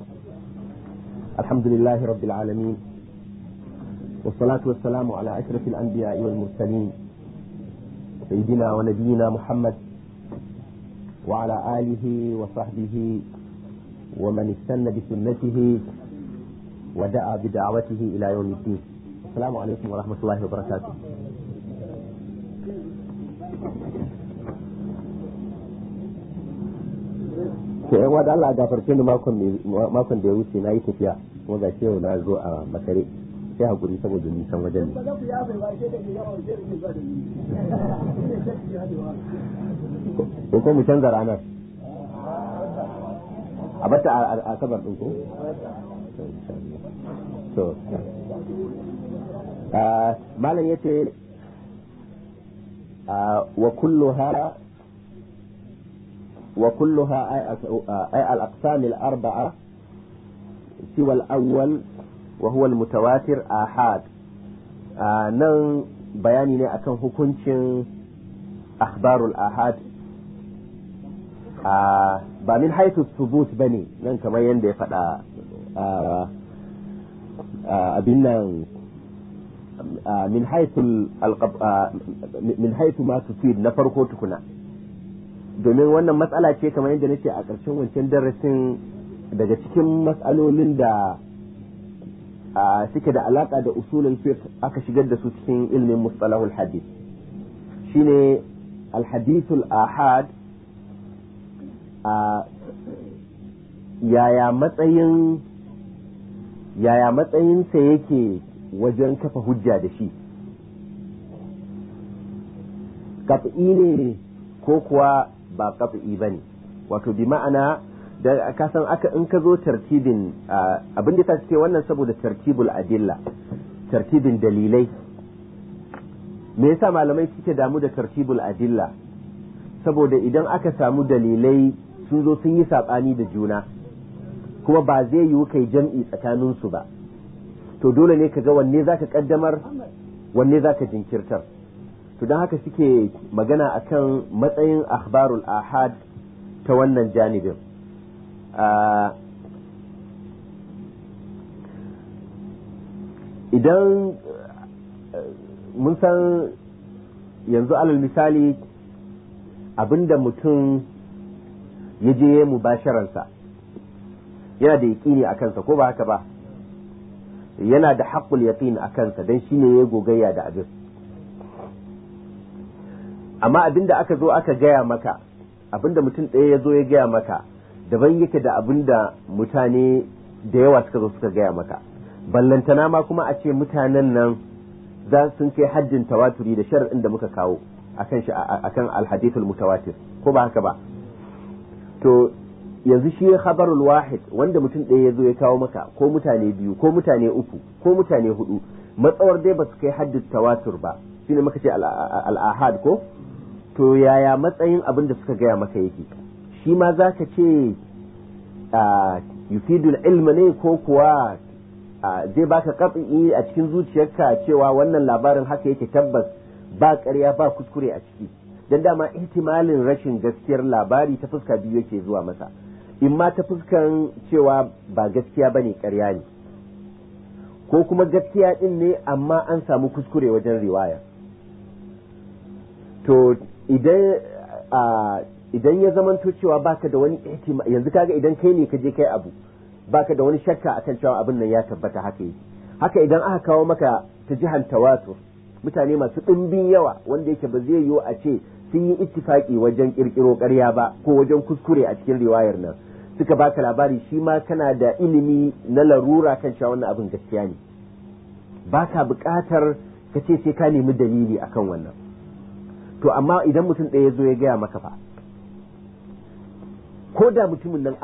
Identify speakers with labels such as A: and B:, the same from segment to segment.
A: الحمد لله رب العالمين، والصلاة والسلام على أشرف الأنبياء والمرسلين سيدنا ونبينا محمد وعلى آله وصحبه ومن استنى بسنته ودعا بدعوته إلى يوم الدين. السلام عليكم ورحمة الله وبركاته. yawa da Allah gafarce ni makon da ya wuce na yi tafiya kuma ga yau na zo a makare sai hakuri saboda nisan wajen ne. Ko mu canza ranar a bata a sabar ɗin ko? malam ya ce وكلها أي الأقسام الأربعة سوى الأول وهو المتواتر آحاد. نن بياني أكن حكمين أخبار الآحاد من حيث الثبوت بني نن كما يندي فدا من حيث ما تفيد نفرقو تكنا domin wannan matsala ce kamar yadda nace a ƙarshen wancan darasin daga cikin matsalolin da suke da alaka da usulul fiqh aka shigar da su cikin ilmin mustalahul hadith shine alhadithul ahad. Yaya matsayin sa yake wajen kafa hujja da shi, qat'i ne ko kuwa ba qat'i bane, wato bi ma'ana da ka san in ka zo tartibin abin da ta ce wannan saboda tartibul adilla, tartibin dalilai. Me yasa malamai suke damu da tartibul adilla? saboda idan aka samu dalilai sun zo sun yi sabani da juna kuma ba zai yiwu kai jam'i tsakanin su ba, to dole ne ka ga wanne zaka kaddamar wanne zaka jinkirtar. to don haka suke magana akan matsayin akhbarul ahad ta wannan janibin. Idan mun san yanzu alal misali abinda mutum ya je mubasharansa yana da yaƙini a kansa ko ba haka ba, yana da haƙƙul yaƙin a kansa don shi ne ya gogayya da abin. amma abinda aka zo aka gaya maka, abinda mutum ɗaya ya zo ya gaya maka daban yake da abinda mutane da yawa suka zo suka gaya maka. ballantana ma kuma a ce mutanen nan za sun kai haddin tawaturi da shar'in da muka kawo akan alhadithul mutawatir ko ba haka ba. to yanzu shi khabarul wahid wanda mutum ɗaya ya zo ya kawo maka, ko mutane biyu ko mutane uku ko mutane hudu, matsawar dai ba su kai haddin tawatur ba, shine muka ce al-ahad ko. to yaya matsayin abin da suka gaya maka yake? shi ma za ka ce yufidul ilma ne ko kuwa zai baka qat'i a cikin zuciyarka cewa wannan labarin haka yake tabbas ba ƙarya ba kuskure a ciki? dan dama ihtimalin rashin gaskiyar labari ta fuska biyu yake zuwa masa, imma ta fuskan cewa ba gaskiya bane ƙarya ne, ko kuma gaskiya din ne amma an samu kuskure wajen riwaya. to idan ya zamanto cewa baka da wani ihtimal, yanzu kaga idan kai ne ka je kai abu baka da wani shakka akan cewa abin nan ya tabbata haka yake. haka idan aka kawo maka ta jihar tawatur, mutane masu ɗimbin yawa wanda yake ba zai yiwu a ce sun yi ittifaki wajen kirkiro ƙarya ba ko wajen kuskure a cikin riwayar nan, suka baka labari, shi ma kana da ilimi na larura kan cewa wannan abin gaskiya ne, baka buƙatar ka ce sai ka nemi dalili akan wannan. to amma idan mutum ɗaya ya zo ya gaya maka fa, ko da mutumin nan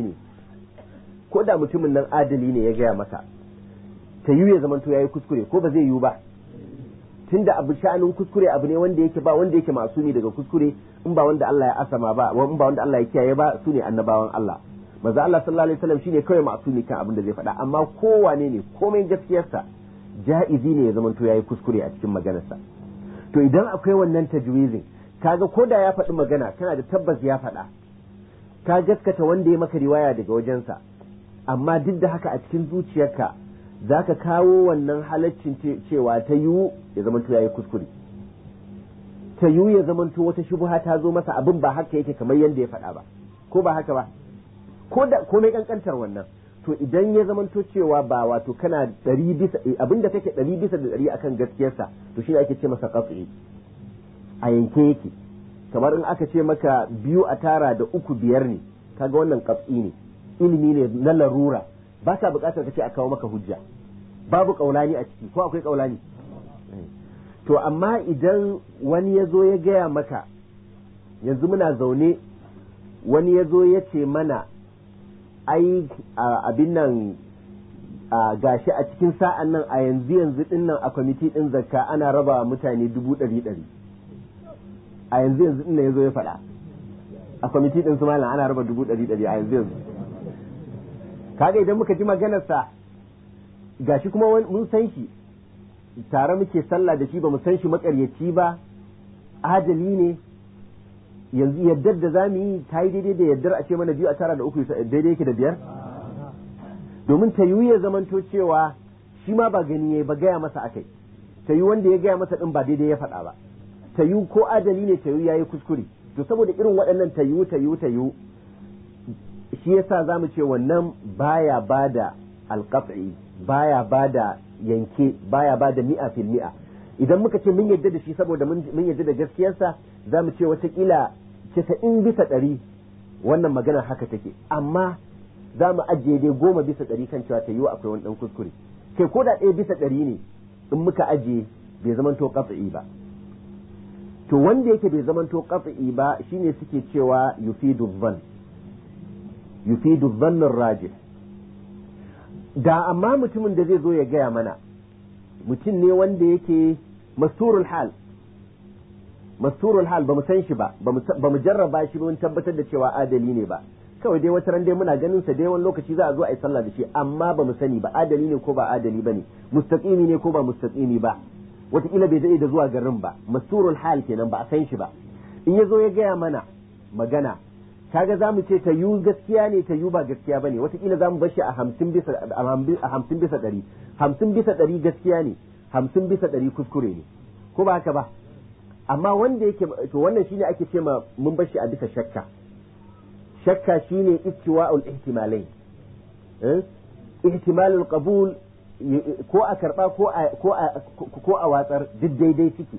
A: adali ne ya gaya maka, ta yi ya zamanto ya yi kuskure ko ba zai yiwu ba, tunda abu sha'anin kuskure abu ne wanda yake ba wanda yake masumi daga kuskure in ba wanda Allah ya asama ba, in ba wanda Allah ya kiyaye ba, su ne annabawan Allah. manzo Allah sallallahu alaihi wasallam shine kawai masumi kan abin da zai faɗa, amma kowane ne komai gaskiyarsa ja'izi ne ya zamanto ya yi kuskure a cikin maganarsa. to idan akwai wannan tajwizin, kaga koda ya faɗi magana kana da tabbas ya faɗa, ka gaskata wanda ya maka riwaya daga wajensa, amma duk da haka a cikin zuciyarka zaka kawo wannan halaccin cewa ta yiwu ya zamanto yayi kuskure, ta yiwu ya zamanto wata shubha ta zo masa abin ba haka yake kamar yadda ya faɗa ba, ko ba haka ba, ko mai kankantar wannan. To idan ya zamanto cewa ba wato kana 100% abinda take 100% akan gaskiyarsa, to shine ake ce masa qat'i, a yanke yake. Kamar in aka ce maka 2 a tara da 3 5 ne, kaga wannan qat'i ne, ilimi ne na larura, ba ka buƙatar kace a kawo maka hujja, babu kaulani a ciki, ko akwai kaulani? To amma idan wani ya zo ya gaya maka, yanzu muna zaune wani ya zo ya ce mana ai abin nan gashi a cikin sa'an nan a yanzu din nan a kwamiti din zakka ana raba mutane 100,000 a yanzu din nan yazo ya faɗa a kwamiti din su malam ana raba 100,000 a yanzu. Kaga idan muka ji maganar sa gashi kuma mun san shi tare muke sallah da shi, ba mu san shi makaryaci ba, adali ne, yanzu yaddar da zamu yi ta yi daidai da yaddar a ce mana 2 a tara da 3 daidai yake da 5, domin ta yi ya zamanto cewa shi ma ba gani yayi ba, gaya masa akai, ta yi wanda ya gaya masa din ba daidai ya faɗa ba, ta yi ko adali ne ta yi yayi kuskure. To saboda irin waɗannan ta yi shi yasa zamu ce wannan baya bada alqat'i, baya bada yanke, baya bada 100%. Idan muka ce mun yadda da shi saboda mun yadda da gaskiyarsa, zamu ce watakila 90% wannan magana haka take, amma za mu ajiye dai 10% kan cewa ta yiwu akwai wani dan kuskure, kai ko da 1% ne in muka ajiye bai zamanto qat'i ba. To wanda yake bai zamanto qat'i ba shine suke cewa yufidu dhann rajih. Da amma mutumin da zai zo ya gaya mana mutum ne wanda yake masturul hal ba mu san shi ba mu jarraba shi ba, mun tabbatar da cewa adali ne ba, kawai dai wata ran dai muna ganin sa dai wani lokaci za a zo a yi sallah da shi, amma ba mu sani ba adali ne ko ba adali bane, mustaqimi ne ko ba mustaqimi ba, wataƙila bai daɗe da zuwa garin ba, masturul hal kenan, ba a san shi ba. In ya zo ya gaya mana magana, kaga za mu ce ta yu gaskiya ne, ta yu ba gaskiya bane, wataƙila za mu bar shi a 50%, 50% gaskiya ne, 50% kuskure ne, ko ba haka ba. Amma wanda yake, to wannan shine ake ce ma mun bar shi a bisa shakka shine istiwa'ul ihtimalain, ihtimalul qabul, ko a karba ko a watsar duk daidai suke.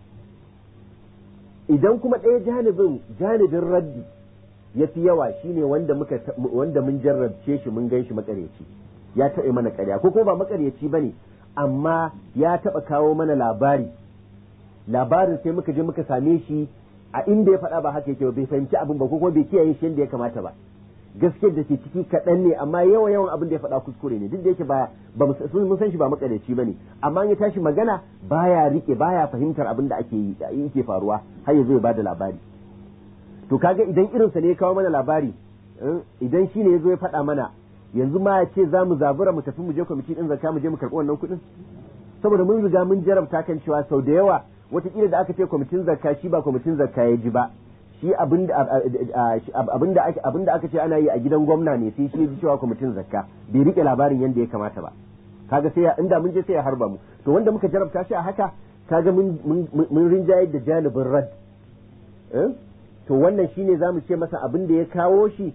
A: Idan kuma ɗaya janibin raddi ya fi yawa, shine wanda mun jarrabce shi, mun gan shi makaryaci, ya taɓa mana ƙarya, ko ba makaryaci bane amma ya taɓa kawo mana labarin sai muka je muka same shi a inda ya faɗa ba haka yake, bai fahimci abin ba, ko kuma bai kiyaye shi yadda ya kamata ba. Gaskiyar da ke ciki kaɗan ne, amma yawan abin da ya faɗa kuskure ne, duk da yake mun san shi ba makaryaci bane, amma ya tashi magana baya fahimtar abin da yake faruwa har ya zo ya bada labari. To kaga idan irinsa ne ya kawo mana labari, idan shi ne ya zo ya faɗa mana, yanzu ma ya ce za mu zabura mu tafi mu je kwamiti ɗin zakka mu je mu karɓi wannan kuɗin, saboda mun riga mun jarabta kan cewa sau da yawa wataƙila da aka ce kwamitin zakka shi ba kwamitin zakka ya ji ba, shi abinda aka ce ana yi a gidan gwamna ne, sai shi ya ji cewa kwamitin zakka bai rike labarin yadda ya kamata ba, kaga sai inda mun je sai ya harba mu. To wanda muka jarabta shi a haka, kaga mun rinjaye da janibin rad, to wannan shine zamu ce masa abin da ya kawo shi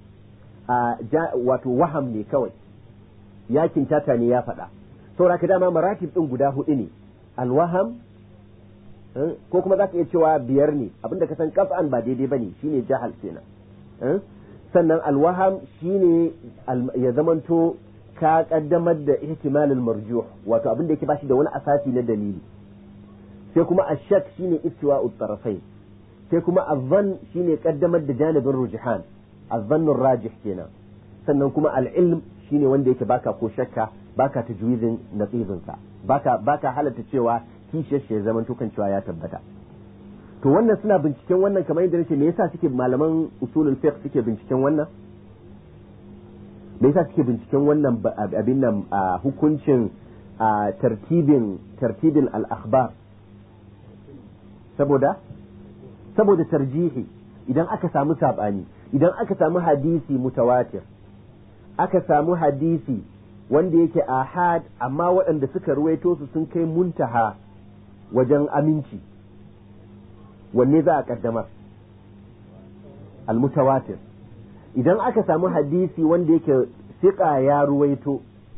A: wato waham ne kawai, ya kintata ne ya faɗa. saboda ka dama maratib din guda 4 ne, alwaham, ko kuma za ka iya cewa 5 ne, abinda ka san qat'an ba daidai bane shine jahal kenan. Sannan alwaham shine ya zamanto ka kaddamar da ihtimalul marjuh, wato abinda yake bashi da wani asasi na dalili. Sai kuma ashak shine istiwa'ut tarafain. Sai kuma azzan shine kaddamar da janibin rujhan, azzannur rajih kenan. Sannan kuma al-ilm shine wanda yake baka ko shakka, baka tajwizin naqibin sa, baka halatta cewa kishiyar shi ya zaman tukan cewa ya tabbata. To wannan suna binciken wannan, kamar yadda nake, me yasa suke malaman usulul fiqh suke binciken wannan? Me yasa suke binciken wannan abin nan hukuncin tartibin al-akhbar? saboda tarjihi. Idan aka samu sabani, idan aka samu hadisi mutawatir aka samu hadisi wanda yake ahad amma waɗanda suka ruwaito su sun kai muntaha wajen aminci, wanne za a kaddamar? Al-mutawatir. Idan aka samu hadisi wanda yake siƙa ya ruwaito,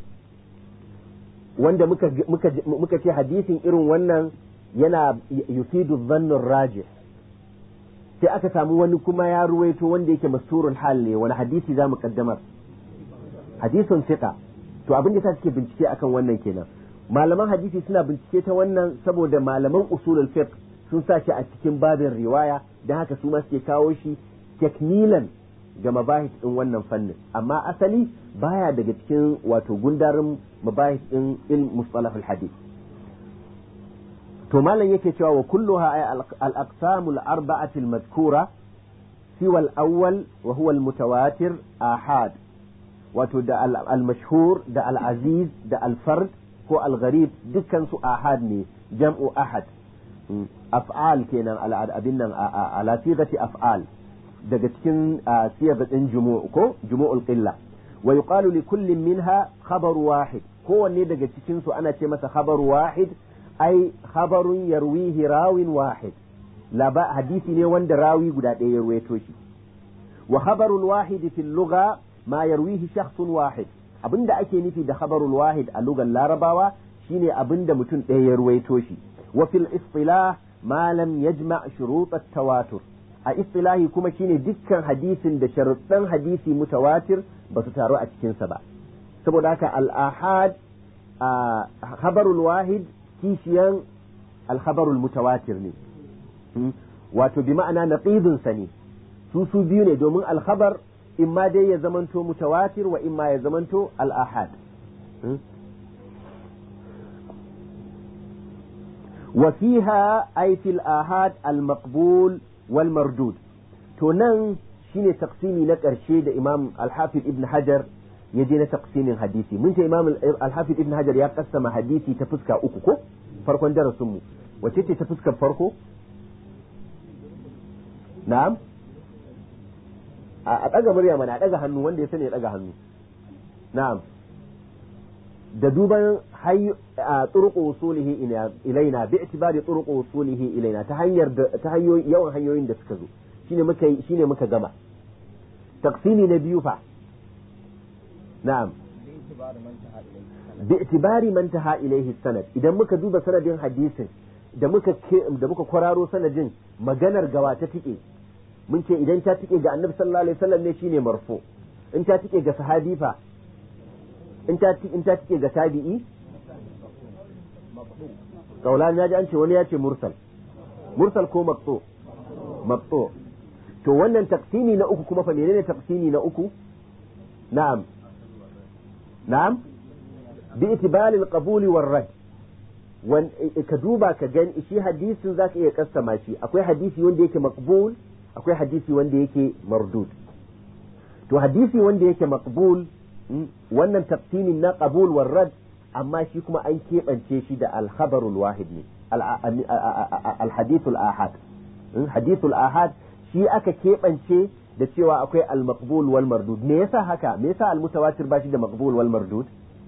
A: wanda muka ce hadisin irin wannan yana yufidu dhannur rajih, sai aka samu wani kuma ya ruwaito wanda yake masturul hal ne, wani hadisi za mu kaddamar? Hadisun siƙa. To abin da sa suke bincike akan wannan kenan. Malaman hadisi suna bincike ta wannan saboda malaman usulul fiqh sun sa shi a cikin babin riwaya, dan haka su ma suke kawo shi teknilan ga mabahis din wannan fannin, amma asali baya daga cikin wato gundarin mabahis din ilm mustalahul hadith. To malam yake cewa wa kulluha ay al-aqsam al-arba'ati al-madhkura siwa al-awwal wa huwa al-mutawatir ahad, wato da al-mashhur da al-aziz da al-fard ko al-gharib dukkan su ahad ne, jam'u ahad. Af'al kenan abin nan ala sigati af'al daga cikin siyar din jumu' ko jumu'ul qilla. Wa yuqalu li kullin minha khabar wahid, kowanne daga cikin su ana ce masa khabar wahid, ai khabarun yarwihi rawin wahid, hadisi ne wanda rawi guda ɗaya ya ruwaito shi. Wa khabarul wahid fil lugha ma yarwihi shakhsun wahid, abinda ake nufi da khabarul wahid a lugar larabawa shine abinda mutum ɗaya ya ruwaito shi. Wa fil istilah ma lam yajma' shurut at-tawatur, a istilahi kuma shine dukkan hadisin da sharuɗan hadisi mutawatir ba su taru a cikin sa ba. Saboda haka al-ahad khabarul wahid kishiyan al-khabarul mutawatir ne, wato bi ma'ana naqidun sa ne, su biyu ne, domin al-khabar imma dai ya zamanto mutawatir wa imma ya zamanto al-ahad. wa fiha ay fil ahad al-maqbul wal mardud. To nan shine taqsimi na ƙarshe da Imam al-Hafiz Ibn Hajar ya je na taqsimin hadisi. Mun ce Imam al-Hafiz Ibn Hajar ya kassama hadisi ta fuska uku ko farkon darasin mu. Wace ce ta fuskar farko? Na'am, a ɗaga murya mana, a ɗaga hannu, wanda ya sani ya ɗaga hannu. Na'am, da duban turuq usulihi ilaina bi itibari turuq usulihi ilaina, ta hanyoyi yawan hanyoyin da suka zo, shine muka gama. Taqsimi na biyu fa? Na'am, bi itibari man taha ilaihi sanad, idan muka duba sanadin hadisin da muka kwararo sanadin, maganar gawa ta tike, mun ce idan ta tike ga annabi sallallahu alaihi wasallam ne shine marfu, in ta tike ga sahabi fa, in ta tike ga tabi'i, kaulan ya ji an ce wani ya ce mursal ko maqtu. To wannan taqsimi na uku kuma fa menene taqsimi na uku? Na'am bi itibari al-qabul war rad, ka duba ka gani shi hadisin zaka iya kassama shi, akwai hadisi wanda yake maqbul, akwai hadisi wanda yake mardud. To hadisi wanda yake maqbul, wannan taqsimin na qabul war rad, amma shi kuma an keɓance shi da al-khabarul wahid ne, al-hadithul ahad. Hadithul ahad shi aka keɓance da cewa akwai al-maqbul wal mardud. Me yasa haka? Me yasa al-mutawatir ba shi da maqbul wal mardud?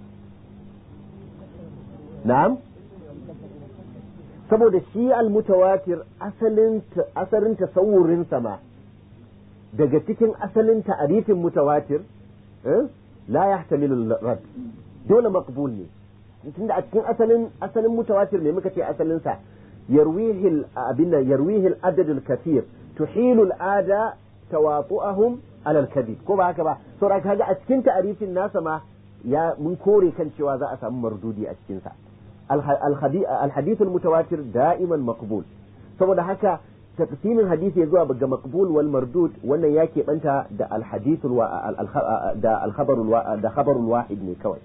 A: Na'am, saboda shi al-mutawatir asalin tasawurin sama daga cikin asalin ta'arifin mutawatir la yahtamilu rad, dole maqbul ne. Tunda a cikin asalin mutawatir ne muka ce asalin sa yarwihi al-adad al-kathir tuhilu al-ada tawatu'ahum ala al-kadhib, ko ba haka ba? Saboda kaga a cikin ta'arifin nasa ma ya mun kore kan cewa za a samu mardudi a cikin sa. الحديث المتواتر دائما مقبول. saboda haka taqsimin hadisi ya zuwa ga maqbul wal mardud wannan yake banta da al-hadith da al-khabar al-wahid ne kawai.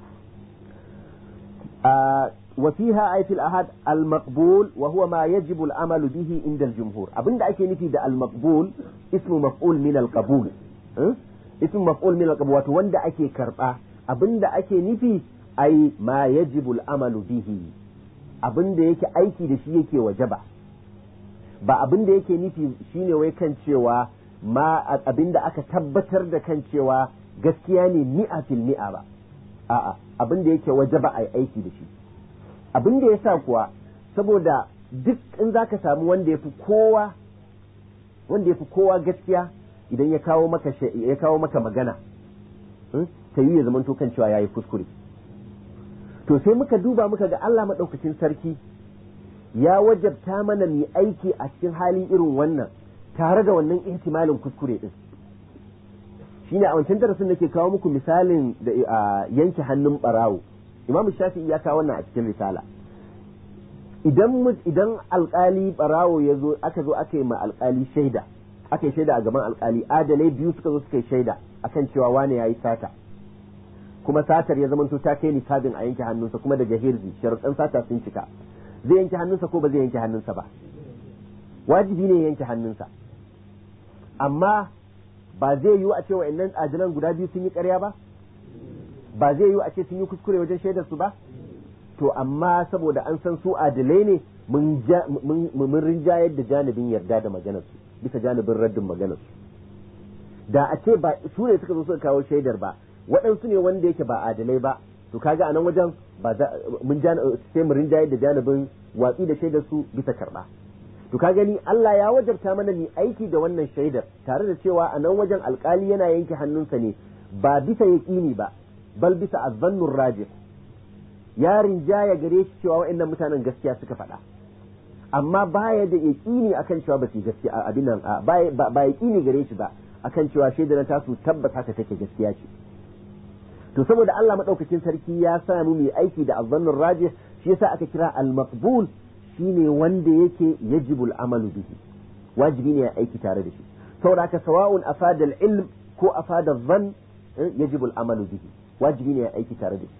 A: wa fiha ay fil ahad al-maqbul wa huwa ma yajibu al-amalu bihi inda al-jumhur. abinda ake nufi da al-maqbul ismu maf'ul min al-qabul, ismu maf'ul min al-qabul, wato wanda ake karba. abinda ake nufi ai ma yajibul amalu bihi, abinda yake aiki da shi yake wajaba, ba abinda yake nufi shine wai kan cewa ma abinda aka tabbatar da kan cewa gaskiya ne 100% ba a'a abin da yake wajaba ai aiki da shi abin da yasa kuwa saboda duk in zaka samu wanda yafi kowa gaskiya idan ya kawo maka magana ta yi ya zama to kan cewa yayi kuskure to sai muka duba muka ga Allah madaukakin sarki ya wajabta mana mu aiki a cikin hali irin wannan tare da wannan ihtimalin kuskure din shine a wancan darasin nake kawo muku misalin da yanke hannun barawo Imam Shafi'i ya kawo wannan a cikin risala idan alkali barawo yazo aka yi ma alkali shaida aka yi shaida a gaban alkali adalai biyu suka zo suka yi shaida akan cewa wane yayi sata kuma satar ya zama to ta kai nisabin a yanke hannunsa kuma daga hirzi sharuɗan sata sun cika zai yanke hannunsa ko ba zai yanke hannunsa ba wajibi ne yanke hannunsa amma ba zai yiwu a ce wa'annan ajilan guda biyu sun yi ƙarya ba ba zai yiwu a ce sun yi kuskure wajen shaidar su ba to amma saboda an san su adilai ne mun rinjayar da janibin yarda da maganar su bisa janibin raddin maganar su da a ce ba su ne suka zo suka kawo shaidar ba waɗansu ne wanda yake ba adilai ba to kaga a nan wajen sai mu rinjayar da janibin watsi da shaidar su bisa karɓa to ka gani Allah ya wajabta mana ni aiki da wannan shaidar tare da cewa a nan wajen alkali yana yanke hannunsa ne ba bisa yaqini ba bal bisa azzannur rajih ya rinjaya gare shi cewa wa'annan mutanen gaskiya suka faɗa amma baya da yaqini akan cewa ba su gaskiya abin nan ba yaqini gare shi ba akan cewa shaidar ta su tabbata haka take gaskiya ce to saboda Allah madaukakin sarki ya sa mu mai aiki da azzannur rajih shi yasa aka kira al-maqbul shine wanda yake yajibul amalu bihi wajibi ne ya aiki tare da shi saboda haka sawa'un afada al-ilm ko afada adh-dhann yajibul amalu bihi wajibi ne ya aiki tare da shi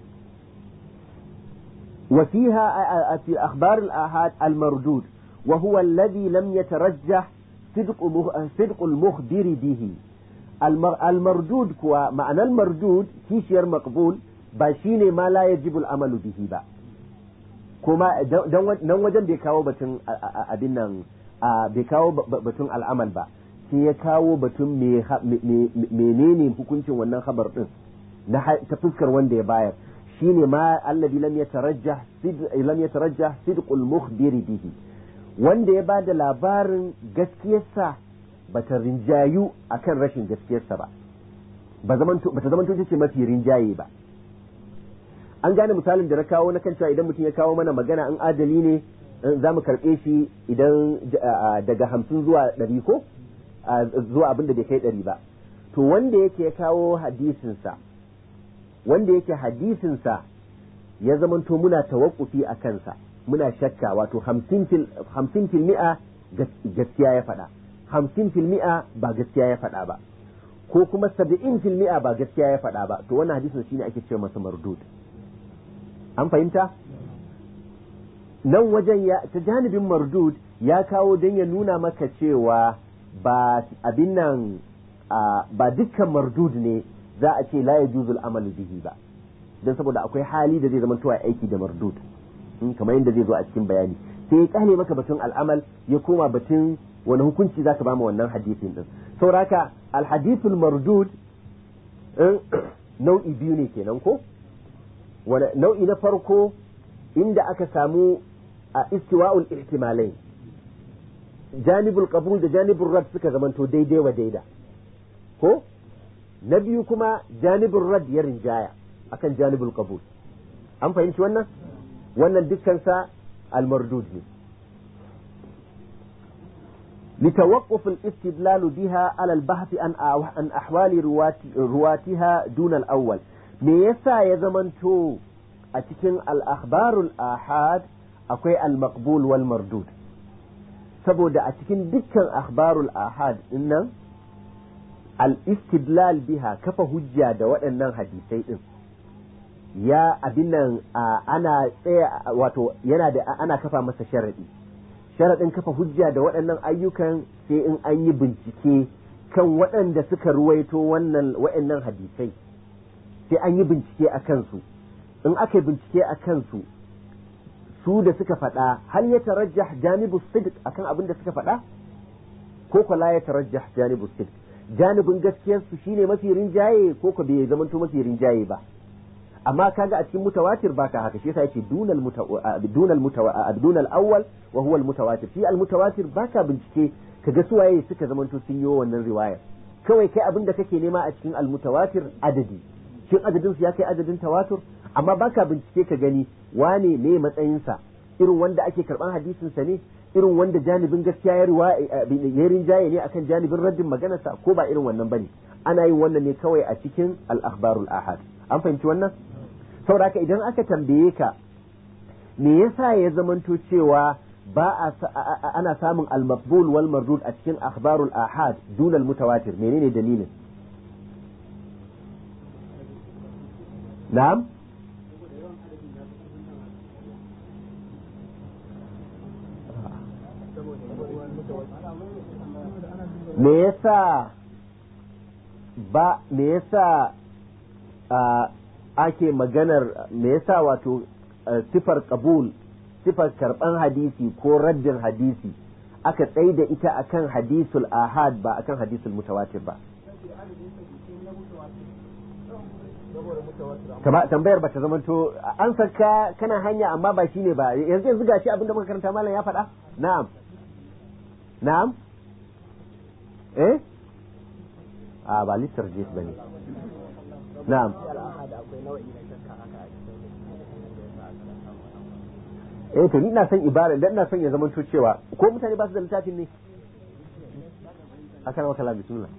A: وفيها في أخبار الآحاد المردود وهو الذي لم يترجح صدق المخبر به المردود كوا معنى المردود كيشير مقبول باشيني ما لا يجب العمل به با kuma nan wajen bai kawo batun abin nan bai kawo batun al'amal ba sai ya kawo batun menene hukuncin wannan khabar din ta fuskar wanda ya bayar shine ma alladhi lam yatarajjah sidqul mukhbir bihi wanda ya bada labarin gaskiyarsa bata rinjayu akan rashin gaskiyarsa ba bata zamanto ce mafi rinjaye ba an gane misalin da na kawo na kan cewa idan mutum ya kawo mana magana in adali ne za mu karɓe shi idan daga 50 zuwa 100 ko zuwa abinda bai kai 100 ba to wanda yake ya kawo hadisinsa ya zamanto muna tawakkufi a kansa muna shakka wato 50% gaskiya ya faɗa 50% ba gaskiya ya faɗa ba ko kuma 70% ba gaskiya ya faɗa ba to wannan hadisin shine ake cewa masa mardud an fahimta nan wajen ta janibin mardud ya kawo don ya nuna maka cewa ba abin nan ba dukkan mardud ne za a ce la yajuzul amalu bihi ba dan saboda akwai hali da zai zama tuwa aiki da mardud kamar yadda zai zo a cikin bayani sai ya kane maka batun al'amal ya koma batun wani hukunci zaka ba mu wannan hadisin din sauraka alhadithul mardud nau'i biyu ne kenan ko wani nau'i na farko inda aka samu a istiwa'ul ihtimalain janibul qabul da janibul rad suka zamanto daidai wa daida ko na biyu kuma janibul rad ya rinjaya akan janibul qabul an fahimci wannan dukkan sa al-mardud ne لتوقف الاستدلال بها على البحث عن أحوال رواتها دون الأول me yasa ya zamanto a cikin al-akhbarul ahad akwai al-maqbul wal mardud saboda a cikin dukkan akhbarul ahad dinnan al-istidlal biha kafa hujja da waɗannan hadisai din ya abin nan ana tsaya wato yana da ana kafa masa sharadin kafa hujja da waɗannan ayyukan sai in an yi bincike kan waɗanda suka ruwaito waɗannan hadisai sai an yi bincike a kansu in aka yi bincike a kansu su da suka faɗa hal ya tarajjah janibu sidq akan abin da suka faɗa ko la ya tarajjah janibu sidq janibin gaskiyar su shine mafi rinjaye ko ko bai zamanto mafi rinjaye ba amma kaga a cikin mutawatir baka haka shi yasa yake dunal awwal wa huwa al mutawatir shi al mutawatir baka bincike kaga suwaye suka zamanto sun yi wannan riwaya kawai kai abinda kake nema a cikin al mutawatir adadi shin adadin su ya kai adadin tawatur amma baka bincike ka gani wane ne matsayin sa irin wanda ake karban hadisin sa ne irin wanda janibin gaskiya ya rinjaye ne akan janibin raddin maganarsa ko ba irin wannan bane ana yin wannan ne kawai a cikin al akhbarul ahad an fahimci wannan saboda idan aka tambaye ka me yasa ya zamanto cewa ba ana samun al-maqbul wal mardud a cikin akhbarul ahad dun al-mutawatir menene dalilin na'am me yasa ake maganar me yasa wato sifar qabul sifar karban hadisi ko raddin hadisi aka tsaida ita akan hadisul ahad ba akan hadisul mutawatir ba tambayar ba ta zamanto an saka kana hanya amma ba shine ba yanzu gashi abinda muka karanta mallam ya faɗa na'am ba litarjih bane na'am to ni ina son ibara dan ina son ya zama cewa ko mutane ba su da littafin ne akan wakala bismillah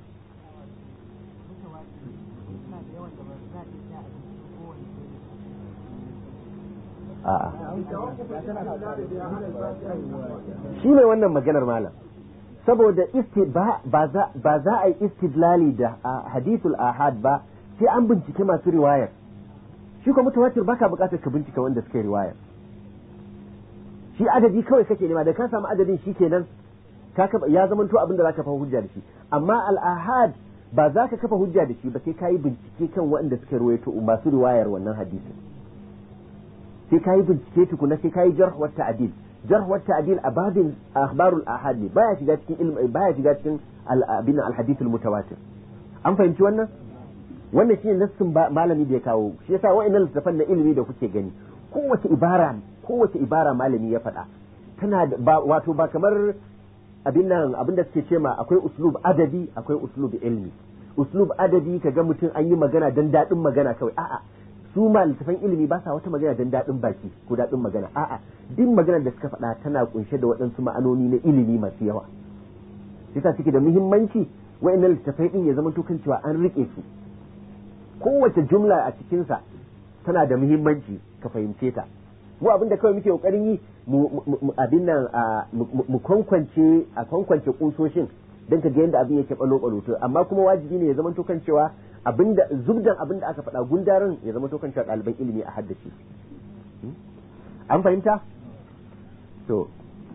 A: shi ne wannan maganar malam saboda ba za a yi istidlali da hadithul ahad ba sai an bincike masu riwayar shi kuma mutawatir baka bukatar ka bincika wanda suka yi riwayar shi adadi kawai kake nema da ka samu adadin shi kenan ya zamanto abin da zaka kafa hujja da shi amma al ahad ba za ka kafa hujja da shi ba sai ka yi bincike kan waɗanda suka riwayato masu riwayar wannan hadisin sai ka yi bincike tukuna sai ka yi jarh wa ta'dil jarh wa ta'dil a babin akhbarul ahad ne baya shiga cikin ilmi baya shiga cikin al hadith al mutawatir an fahimci wannan shine nassin malami da ya kawo shi yasa wa'annan littafan na ilimi da kuke gani kowace ibara malami ya faɗa tana wato ba kamar abin da suke cewa akwai uslub adabi akwai uslub ilmi uslub adabi kaga mutum an yi magana dan dadin magana kawai a'a su littafan ilimi ba sa wata magana dan dadin baki ko dadin magana a'a duk maganar da suka faɗa tana kunshe da waɗansu ma'anoni na ilimi masu yawa yasa suke da muhimmanci wa'annan littafai din ya zama to kan cewa an rike su kowace jumla a cikin sa tana da muhimmanci ka fahimce ta mu abin da kawai muke kokarin yi mu kwankwance kusoshin don ka ga yadda abin yake balo to amma kuma wajibi ne ya zama to kan cewa zubdan abinda aka faɗa gundarin ya zama to kan cewa ɗaliban ilimi a haddace an fahimta to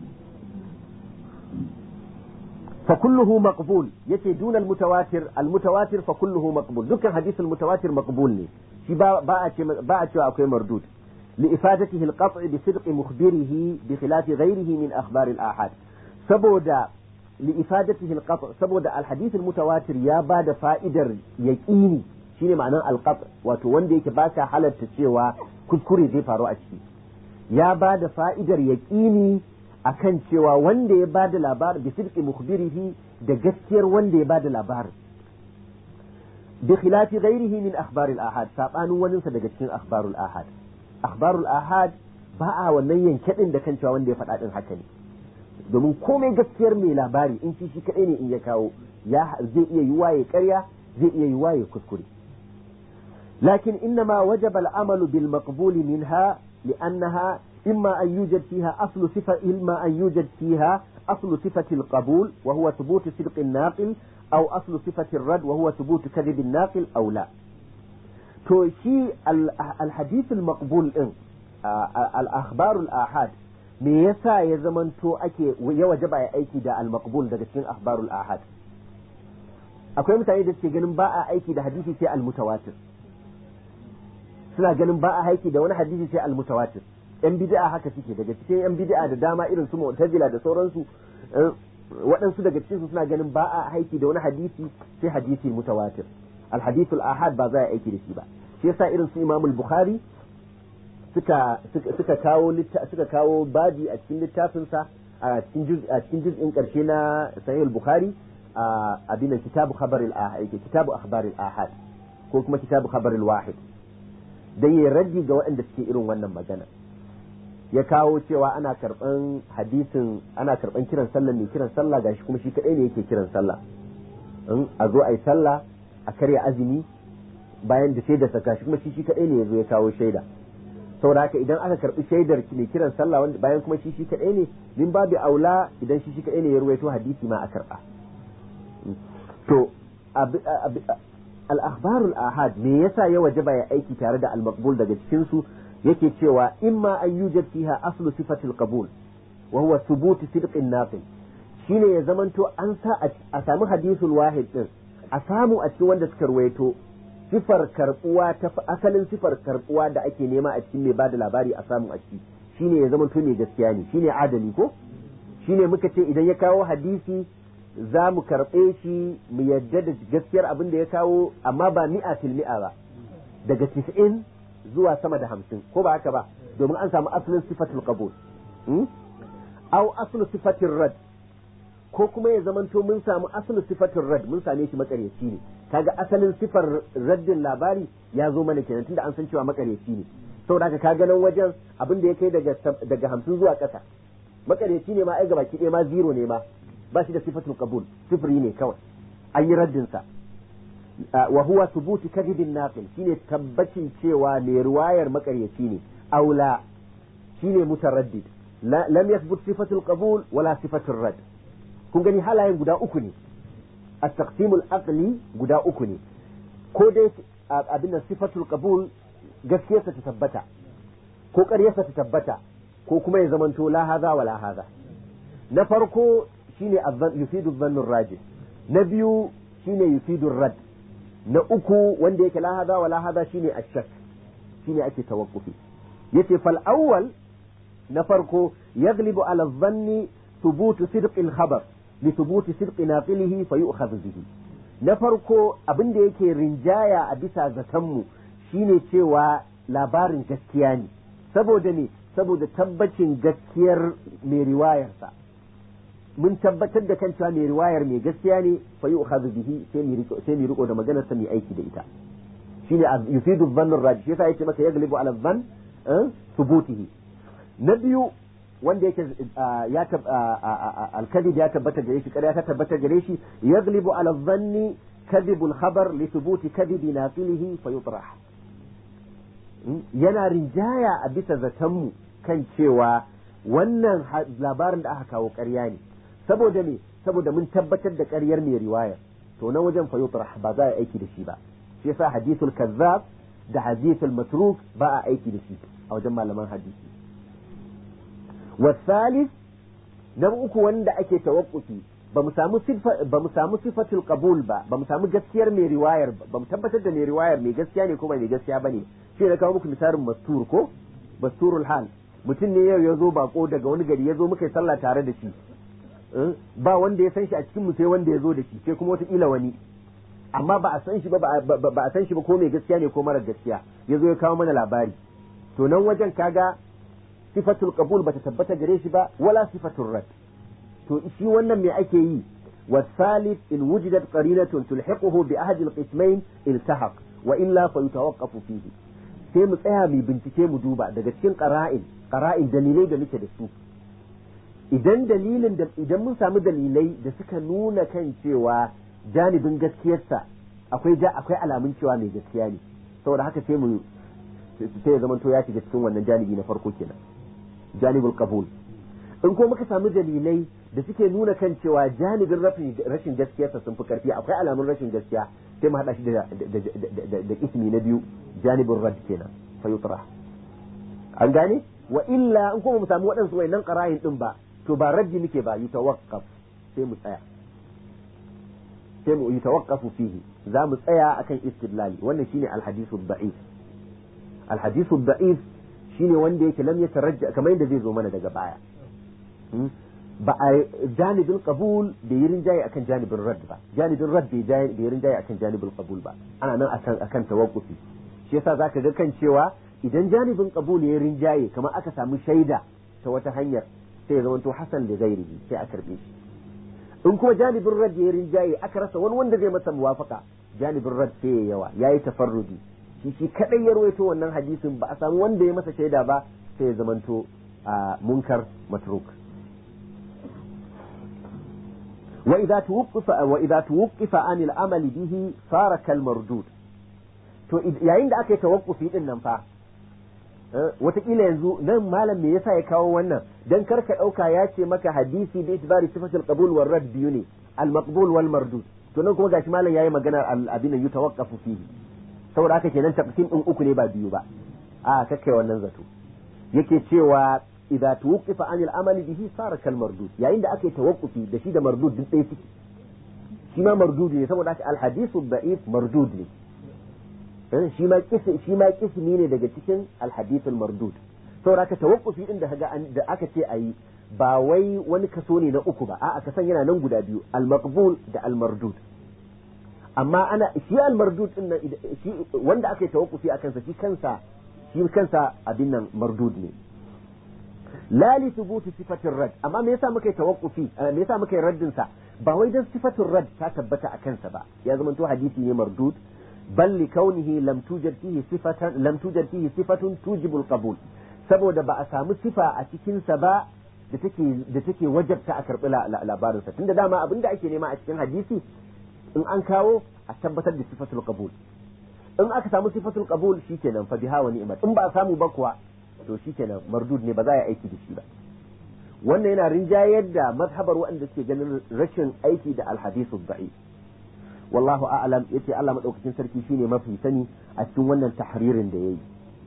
A: fa kulluhu maqbul yace dun al mutawatir fa kulluhu maqbul dukkan hadith al mutawatir maqbul ne shi ba a cewa akwai mardud لإفادته القطع بصدق مخبره بخلاف غيره من أخبار الآحاد سبودا لإفادته القطع سبودا الحديث المتواتر يا بعد فائدة يقيني شيني معنى القطع وتوندي كباسا حالة تشيوا كذكري زي فارو أشي يا بعد فائدة يقيني akan cewa wanda ya bada labar bi sidqi mukhbirihi da gaskiyar wanda ya bada labar bi khilafi ghairihi min akhbar al-ahad sabanin waninsa daga cikin akhbarul ahad akhbarul ahad ba a wannan yanke din da kan cewa wanda ya faɗa din haka ne domin komai gaskiyar mai labari in shi kadai ne in ya kawo zai iya yiwa ya ƙarya zai iya yiwa ya kuskure lakin innama wajaba al-amalu bil maqbul minha li'annaha imma an yujad fiha aslu sifa imma an yujad fiha aslu sifati al-qabul wa huwa thubut sidq an-naqil aw aslu sifati ar-rad wa huwa thubut kadhib an-naqil aw la to shi al-hadith al-maqbul din al-akhbar al-ahad me yasa ya zamanto ake ya wajaba ya aiki da al-maqbul daga cikin akhbarul ahad akwai mutane da suke ganin ba a aiki da hadisi sai al-mutawatir suna ganin ba a aiki da wani hadisi sai al-mutawatir yan bid'a haka suke daga cikin yan bid'a da dama irin su mu'tazila da sauransu waɗansu daga cikin su suna ganin ba a aiki da wani hadisi sai hadisi mutawatir al-hadithul ahad ba za a aiki da shi ba shi yasa irin su Imam al-Bukhari suka kawo babi a cikin littafin sa a cikin juz'in karshe na Sahih al-Bukhari abin kitabu khabar al-ahad kitabu akhbar al-ahad ko kuma kitabu khabar al-wahid dan ya raddi ga waɗanda suke irin wannan magana ya kawo cewa ana karban kiran sallah ne kiran sallah gashi kuma shi kadai ne yake kiran sallah a zo ai sallah a karya azumi bayan da shaida saka shi kuma shi kadai ne yazo ya kawo shaida saboda haka idan aka karbi shaidar ne kiran sallah wanda bayan kuma shi kadai ne min babu aula idan shi kadai ne ya ruwaito hadisi ma a karba to al-akhbar al-ahad me yasa ya wajaba ya aiki tare da al-maqbul daga cikin su yake cewa imma an yujad fiha aslu sifatil qabul wa huwa thubut sidq an-naqil shine ya zamanto an sa a samu hadithul wahid din a samu a cikin wanda suka ruwaito sifar karbuwa ta asalin sifar karbuwa da ake nema a cikin mai bada labari a samu a ciki shine ya zamanto ne gaskiya ne shine adali ko shine muka ce idan ya kawo hadisi za mu karbe shi mu yadda da gaskiyar abin da ya kawo amma ba mi'a fil mi'a ba daga 90 zuwa sama da 50 ko ba haka ba domin an samu asalin sifatul qabul aw aslu sifatir rad ko kuma ya zamanto mun samu aslu sifatir rad mun same shi makaryaci ne kaga asalin sifar raddin labari ya zo mana kenan tunda an san cewa makaryaci ne saboda haka kaga nan wajen abin da ya kai daga 50 zuwa ƙasa makaryaci ne ma ai gabaki ɗaya ma zero ne ma ba shi da sifatul qabul sifri ne kawai an yi raddin sa wa huwa thubuti kadhibin naqil shine tabbacin cewa mai riwayar makaryaci ne aula shine mutaraddid lam yathbut sifatul qabul wala sifatul rad kun gani halayen guda uku ne at-taqsimul aqli guda uku ne ko dai abin sifatul qabul gaskiyarsa ta tabbata ko ƙaryarsa ta tabbata ko kuma ya zamanto la hadha wala hadha na farko shine yufidu dhann ar-rajih na biyu shine yufidu ar-rad na uku wanda yake la hada wala hada shine ashak shine ake tawakkufi yace fal awwal na farko yaglibu ala dhanni thubut sidq al khabar li thubut sidq naqilihi fa yu'khadh bihi na farko abinda yake rinjaya a bisa zaton mu shine cewa labarin gaskiya ne saboda tabbacin gaskiyar mai riwayar sa mun tabbatar da kan cewa mai riwayar mai gaskiya ne fa yu'khadhu bihi sai mi riko da maganar sa mai aiki da ita shine yufidu dhann ar-rajih yasa yace maka yaglibu ala dhann thubutihi na biyu wanda yake ya al-kadhib ya tabbata gare shi kada ya tabbata gare shi yaglibu ala dhanni kadhibu al-khabar li thubuti kadhibi naqilihi fa yutrah yana rinjaya a bisa zaton mu kan cewa wannan labarin da aka kawo ƙarya ne saboda mun tabbatar da ƙaryar mai riwayar to na wajen fa yutrah ba za a aiki da shi ba shi yasa hadithul kazzab da hadithul matruk ba a aiki da shi a wajen malaman hadisi wasalif na uku wanda ake tawakkufi ba mu samu sifatul qabul ba mu samu gaskiyar mai riwayar ba mu tabbatar da mai riwayar mai gaskiya ne ko ba mai gaskiya bane shi ne kawo muku misalin mastur ko masturul hal mutum ne yau ya zo bako daga wani gari ya zo muka yi sallah tare da shi ba wanda ya san shi a cikin mu sai wanda ya zo da shi sai kuma wataƙila wani amma ba a san shi ba a san shi ba ko mai gaskiya ne ko mara gaskiya ya zo ya kawo mana labari to nan wajen kaga sifatul qabul bata tabbata gare shi ba wala sifatul rad to shi wannan me ake yi wasalif in wujidat qarinatun tulhiquhu bi ahad alqismayn iltahaq wa illa fa yatawaqqafu fihi sai mu tsaya mu bincike mu duba daga cikin qara'in dalilai da muke da su idan mun samu dalilai da suka nuna kan cewa janibin gaskiyarsa akwai alamun cewa mai gaskiya ne saboda haka sai ya zama to ya shiga cikin wannan janibi na farko kenan janibul qabul in ko muka samu dalilai da suke nuna kan cewa janibin rashin gaskiyarsa sun fi karfi akwai alamun rashin gaskiya sai mu hada shi da ismi na biyu janibul rad kenan fa yutra an gane wa illa in ko mu samu waɗansu wayannan qara'in din ba to ba raddi muke ba yutawaqqaf sai mu tsaya sai mu yutawaqqafu fihi za mu tsaya akan istidlali wannan shine alhadithu da'if alhadithu da'if shine wanda yake lam yatarajja kamar yadda zai zo mana daga baya ba a janibin qabul bai yi rinjaye akan janibin rad ba, janibin rad bai yi rinjaye akan janibin qabul ba, ana nan akan tawaqqufi. shi yasa zaka ga kan cewa idan janibin qabul ya rinjaye kamar aka samu shaida ta wata hanyar sai ya zamanto hasan da gairihi sai a karbe shi. in kuma janibin rad ya rinjaye aka rasa wani wanda zai masa muwafaka, janibin rad sai ya yawa, yayi tafarrudi, shi kadai ya rawaito wannan hadisin ba a samu wanda ya masa shaida ba, sai ya zamanto munkar matruk. وإذا توقف عن العمل به صار كالمردود. to yayin da aka yi tawakkufi din nan fa watakila yanzu nan malam me yasa ya kawo wannan dan karka dauka ya ce maka hadisi bi itibari sifatul qabul wal rad biyu ne, al maqbul wal mardud. to nan kuma gashi malam yayi magana abin yutawaqqafu fihi, saboda haka kenan taqsim din uku ne ba biyu ba. kakkai wannan zato. yake cewa idza tuwqifa anil amali bihi sara kal mardud, yayin da aka yi tawaqqufi da shi da mardud duk ɗaya suke. shi ma mardud ne saboda haka al hadithu da'if mardud ne, shi ma kismi ne daga cikin al hadith al mardud. saboda haka tawaqqufi din da aka ce ayi ba wai wani kaso ne na uku ba, a'a kasan yana nan guda biyu, al maqbul da al mardud. amma shi al mardud din nan shi wanda aka yi tawaqqufi akan sa shi kansa abin nan mardud ne. la li thubuti sifatir rad, amma me yasa muka yi tawaqqufi, me yasa muka yi raddin sa ba wai dan sifatur rad ta tabbata a kansa ba ya zama to hadisi ne mardud, bal li kaunihi lam tujad fihi sifatun tujibu al-qabul, saboda ba a samu sifa a cikin sa ba da take wajabta a karbi labarin sa. tunda dama abinda ake nema a cikin hadisi in an kawo a tabbatar da sifatul qabul, in aka samu sifatul qabul shikenan fa biha wa ni'mat, in ba a samu ba kuwa to shikenan mardud ne, ba za a aiki da shi ba. wannan yana rinjayar da mazhabar waɗanda suke ganin rashin aiki da alhadithu da'if. wallahu a'lam, yace Allah madaukakin sarki shine mafi sani a cikin wannan tahririn da yayi.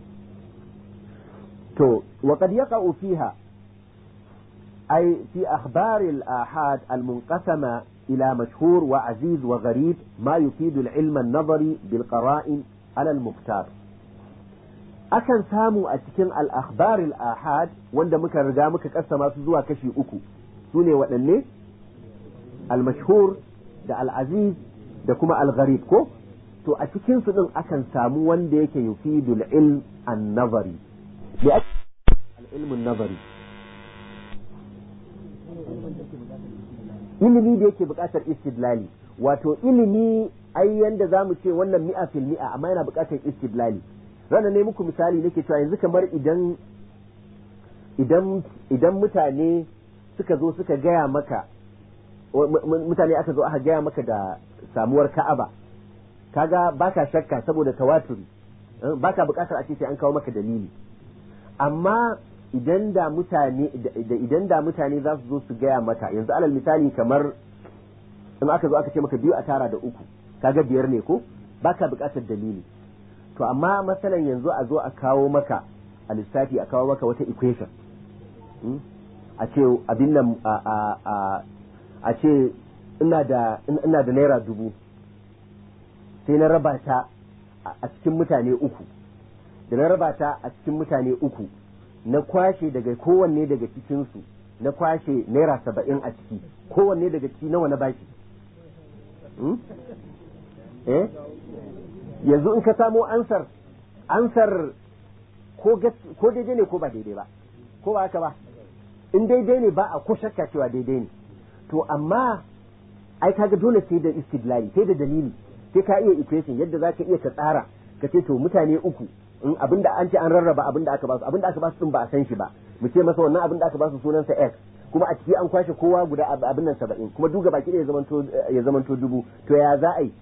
A: to wa qad yaqa'u fiha ay fi akhbar al-ahad al-munqasama ila mashhur wa aziz wa gharib ma yufidu al-ilm an-nazari bil qara'in ala al-muqtar. akan samu a cikin al-akhbar al-ahad wanda muka riga muka kassama su zuwa kashi uku, sune waɗanne al-mashhur da al-aziz da kuma al-gharib ko. to a cikin su din akan samu wanda yake yufidul ilm an-nazari bi al-ilm an-nazari, ilimi da yake buƙatar istidlali. wato ilimi ai yanda zamu ce wannan 100% amma yana buƙatar istidlali. ranar ne muku misali nake cewa yanzu kamar idan mutane suka zo suka gaya maka, mutane aka zo aka gaya maka da samuwar Ka'aba, kaga baka shakka saboda tawaturi, baka bukatar a ce sai an kawo maka dalili. amma idan da mutane za su zo su gaya maka, yanzu alal misali kamar in aka zo aka ce maka 2 a tara da 3 kaga 5 ne ko, baka bukatar dalili. to amma masalan yanzu a zo a kawo maka a lissafi, a kawo maka wata equation, a ce abin nan a ce ina da naira 1000 sai na raba ta a cikin mutane 3, da na raba ta a cikin mutane 3 na kwashe daga kowanne daga cikinsu na kwashe naira 70 a ciki, kowanne daga ciki nawa na bashi. yanzu in ka samo ansar ko daidai ne ko ba daidai ba, ko ba haka ba, in daidai ne ba a ko shakka cewa daidai ne. to amma ai kaga dole sai da istidlali, sai da dalili, sai ka iya equation yadda zaka iya ka tsara ka ce to mutane 3 in abinda an ce an rarraba abinda aka ba su din ba a san shi ba, mu ce masa wannan abinda aka ba su sunansa x, kuma a ciki an kwashe kowa guda abin nan 70, kuma duga baki da ya zamanto 1000. to ya za a yi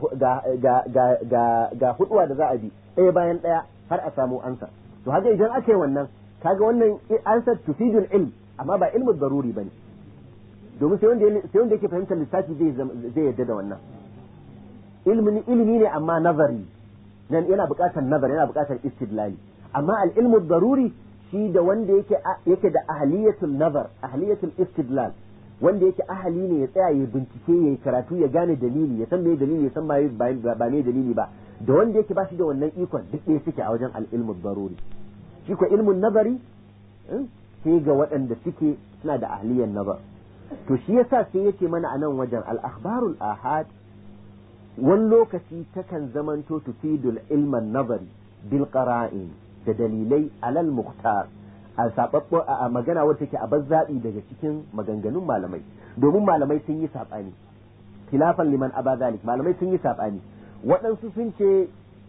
A: ga huduwa da za a bi ɗaya bayan ɗaya har a samu ansa. to haka idan aka yi wannan, kaga wannan ansar tufidul ilm amma ba ilmu daruri bane, domin sai wanda yake fahimtar lissafi zai yadda da wannan. ilimi ne amma nazari, nan yana buƙatar nazari, yana buƙatar istidlali. amma al-ilmu daruri shi da wanda yake da ahliyatul nazar, ahliyatul istidlal, wanda yake ahli ne ya tsaya ya bincike, ya karatu, ya gane dalili, ya san me dalili, ya san ba me dalili ba, da wanda yake ba shi da wannan ikon duk ɗaya suke a wajen al-ilmu daruri. shi ko ilmun nazari sai ga waɗanda suke suna da ahliyan nazar. To shi yasa sai yace mana a nan wajen al-akhbarul ahad wani lokaci takan zamanto tufidul ilman nazari bil qara'in da dalilai alal mukhtar a sababbo a magana wacce take a bazzabi daga cikin maganganun malamai, domin malamai sun yi sabani khilafan liman aba zalik, malamai sun yi sabani. Waɗansu sun ce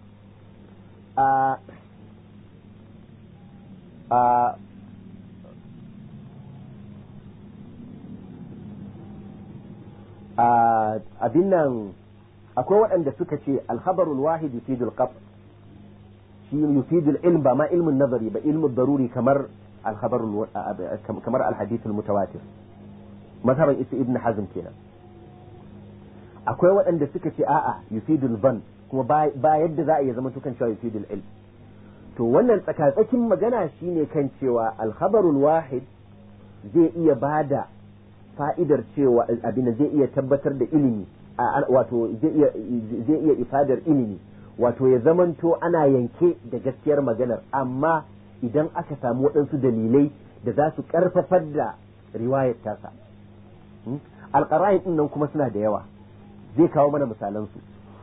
A: abin nan akwai waɗanda suka ce alhabarul wahid yufidul qat shi yufidul ilm ba ma ilmin nazari ba ilmin daruri kamar alhabarul kamar alhadithul mutawatir, mazhaban ibn hazm kenan. akwai waɗanda suka ce a'a yufidul ban kuma ba yadda za a iya zama tukan cewa yufidul ilm. to wannan tsakatsakin magana shine kan cewa alhabarul wahid zai iya bada fa'idar cewa abin zai iya tabbatar da ilimi, wato zai iya ifadar ilimi, wato ya zamanto ana yanke da gaskiyar maganar, amma idan aka samu waɗansu dalilai da za su ƙarfafar da riwayar tasa. Alƙara'in ɗin nan kuma suna da yawa, zai kawo mana misalansu.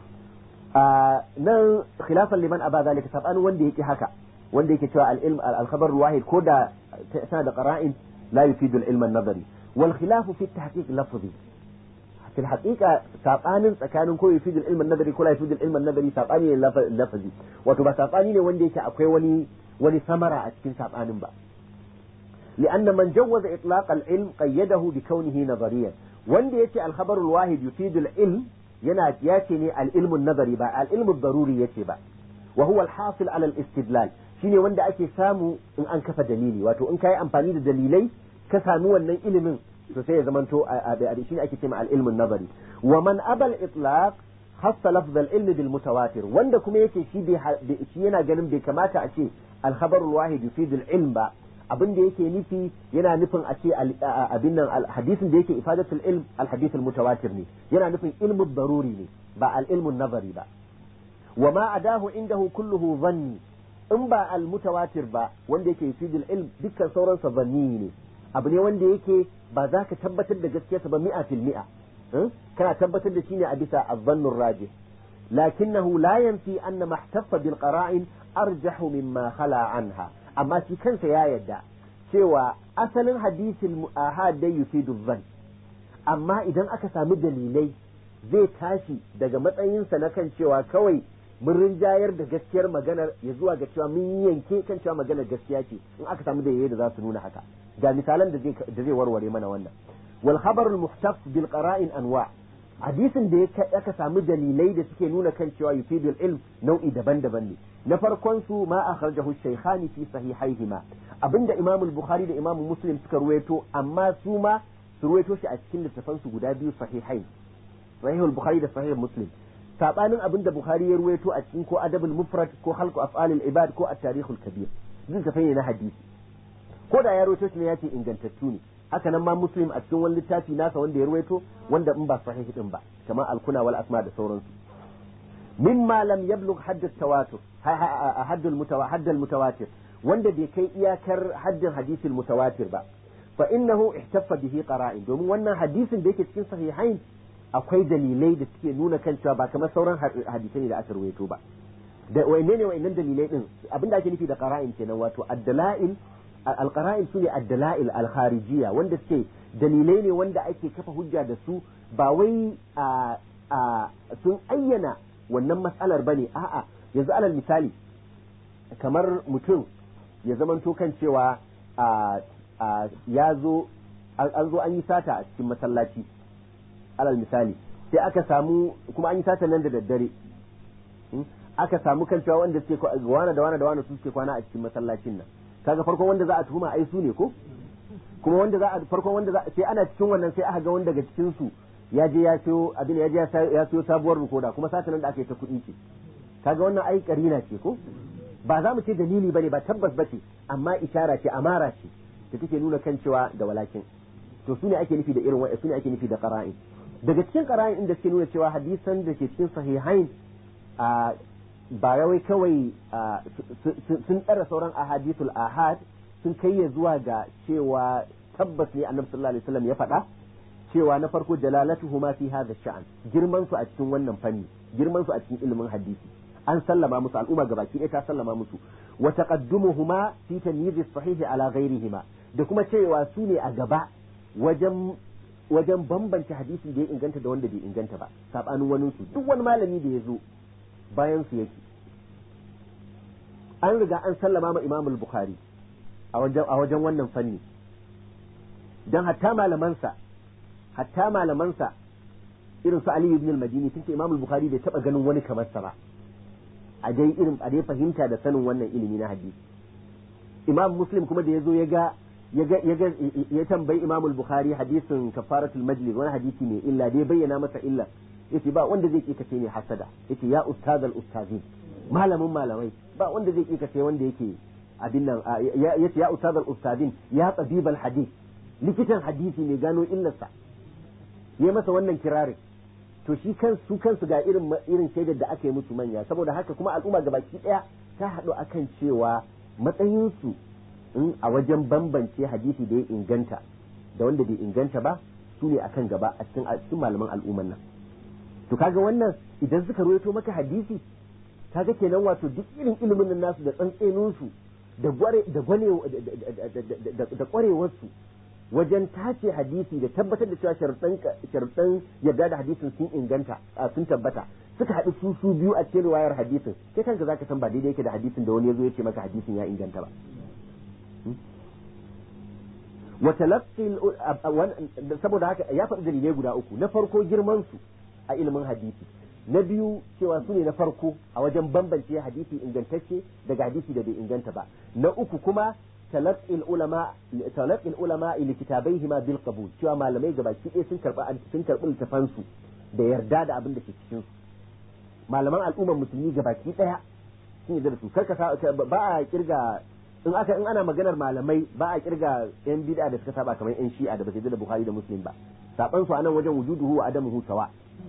A: Nan khilafan liman aba zalika sabanin wanda yake haka, wanda yake cewa al-ilm al-khabar wahid ko da tana da qara'in la yufidu al-ilm an-nazari wal khilafu fi at-tahqiq lafzi. في الحقيقة سابانين tsakanin ko yufidu al-ilm an-nazari ko la yufidu al-ilm an-nazari sabani ne lafazi, wato ba sabani ne wanda yake akwai wani samara a cikin sabanin ba. لأن من جوز إطلاق العلم قيده بكونه نظريا، wanda yace al-khabar al-wahid yufidu al-ilm yana yace ne al-ilm an-nazari ba al-ilm ad-daruri yace ba, wa huwa al-hasil ala al-istidlal, shine wanda ake samu in an kafa dalili, wato in kai amfani da dalilai ka sami wannan ilimin to sai ya zamanto shine ake cewa al-ilm an-nazari. wa man abal itlaq khassa lafz al-ilm bil mutawatir, wanda kuma yake shi yana ganin bai kamata a ce al-khabar al-wahid yufidu al-ilm ba, abin da yake nufi yana nufin a ce abin nan hadisin da yake ifadatul ilm al-hadith al-mutawatir ne, yana nufin ilmu daruri ne ba al-ilmu nazari ba. wa ma adahu indahu kulluhu dhanni, in ba al-mutawatir ba wanda yake yufidul ilm dukkan sauran sa dhanni ne, abu ne wanda yake ba za ka tabbatar da gaskiyarsa ba 100%, kana tabbatar da shi ne a bisa az-dhannu ar-rajih, lakinnahu la yanfi anna mahtaffa bil qara'in arjahu mimma khala anha. amma shi kansa ya yadda cewa asalin hadisin ahad dai yufidu dhann, amma idan aka sami dalilai zai tashi daga matsayinsa na kan cewa kawai mun rinjayar da gaskiyar maganar ya zuwa ga cewa mun yanke kan cewa maganar gaskiya ce in aka samu dalilai da za su nuna haka. ga misalan da zai warware mana wannan. wal khabar al muhtaf bil qara'in anwa, hadisin da aka samu dalilai da suke nuna kan cewa yufidu al ilm nau'i daban-daban ne. na farkon su ma akhrajahu shaykhani fi sahihaihima, abinda imam al-bukhari da imam muslim suka ruwaito, amma su ma su ruwaito shi a cikin littafan su guda biyu sahihain, sahih al-bukhari da sahih muslim, sabanin abinda bukhari ya ruwaito a cikin ko adab al-mufrad ko khalq af'al al-ibad ko at-tarikh al-kabir, zin tafai ne na hadisi, ko da ya ruwaito shi ne yace ingantattu ne. haka nan ma muslim a cikin wani littafi nasa wanda ya ruwaito wanda in ba sahih din ba, kamar al-kuna wal asma da sauransu. mimma lam yablugh hadd at-tawatur hadd al-mutawatir, wanda bai kai iyakar haddin hadisi al-mutawatir ba, fa innahu ihtaffa bihi qara'in, domin wannan hadisin da yake cikin sahihain akwai dalilai da suke nuna kan cewa ba kamar sauran hadisai da aka ruwaito ba. da wayannan dalilai din abinda ake nufi da qara'in kenan, wato ad-dalail al-qara'in sune ad-dalail al-kharijiyya, wanda suke dalilai ne wanda ake kafa hujja da su, ba wai sun ayyana wannan matsalar bane, a'a yanzu alal misali kamar mutum ya zamanto kan cewa ya zo an zo an yi sata a cikin masallaci alal misali, sai aka samu kuma an yi sata nan da daddare, aka samu kan cewa wanda suke wane da wane su suke kwana a cikin masallacin nan, kaga farkon wanda za a tuhuma ai su ne ko, kuma wanda za a farkon wanda za sai ana cikin wannan sai aka ga wanda daga cikin su ya je ya siyo abin ya je ya siyo sabuwar rikoda, kuma satanan da aka yi ta kuɗi ce, kaga wannan ai karina ce ko, ba za mu ce dalili bane ba tabbas bace, amma ishara ce amara ce da take nuna kan cewa da walakin. to sune ake nufi da irin wa'in, sune ake nufi da qara'in. daga cikin qara'in inda suke nuna cewa hadisan da ke cikin sahihain ba rawai kawai sun tsara sauran ahadithul ahad sun kai ya zuwa ga cewa tabbas ne annabi sallallahu alaihi wasallam ya faɗa cewa na farko jalalatuhuma fi hadha sha'an, girman su a cikin wannan fanni, girman su a cikin ilimin hadisi an sallama musu, al'umma gabaki ɗaya ta sallama musu. wa taqaddumuhuma fi tamyiz as-sahih ala ghayrihima, da kuma cewa su ne a gaba wajen bambance hadisin da ya inganta da wanda bai inganta ba, sabanin wani su. Duk wani malami da ya zo bayan su yake. An riga an sallama ma Imam al-Bukhari a wajen wannan fanni, dan hatta malamansa irin su Ali ibn al-Madini sun ce Imam al-Bukhari bai taba ganin wani kamar sa ba a dai fahimta da sanin wannan ilimi na hadisi. Imam Muslim kuma da yazo ya tambayi Imam al-Bukhari hadisin kafaratul majlis, wani hadisi ne illa dai bayyana masa illa, yace ba wanda zai kika ce ne hasada, yace ya ustad al-ustazin, malamin malamai ba wanda zai kika ce wanda yake abin nan, yace ya ustad al-ustazin ya tabib al-hadith, likitan hadisi ne gano illarsa, yayi masa wannan kirarin. To shi kansu ga irin shaidar da aka yi musu manya, saboda haka kuma al'umma gabaki daya ta haɗu akan cewa matsayinsu a wajen bambance hadisi da ya inganta da wanda bai inganta ba su ne akan gaba a cikin malaman al'umman nan. To kaga wannan idan suka rawaito maka hadisi, kaga kenan wato duk irin ilimin nan nasu da tsantsenin su da kwarewarsu wajen tace hadisi da tabbatar da cewa sharuɗan yarda da hadisin sun inganta, sun tabbata, suka haɗu su biyu a cikin riwayar hadisin, kai kanka zaka san ba daidai yake da hadisin da wani yazo ya ce maka hadisin ya inganta ba. Saboda haka ya faɗi dalilai guda uku. Na farko girman su a ilimin hadisi, na biyu cewa su ne na farko a wajen bambance hadisi ingantacce daga hadisi da bai inganta ba, na uku kuma talaqqi ulama li kitabaihima bil qabul, cewa malamai gabaki ɗaya sun karɓi littafan su da yarda da abin da ke cikin su. Malaman al'ummar musulmi gabaki ɗaya sun yarda da su. Ba a kirga in ana maganar malamai ba a kirga yan bid'a da suka saba kamar yan shi'a da ba su da Bukhari da Muslim ba, saban su anan wajen wujuduhu wa adamuhu sawa.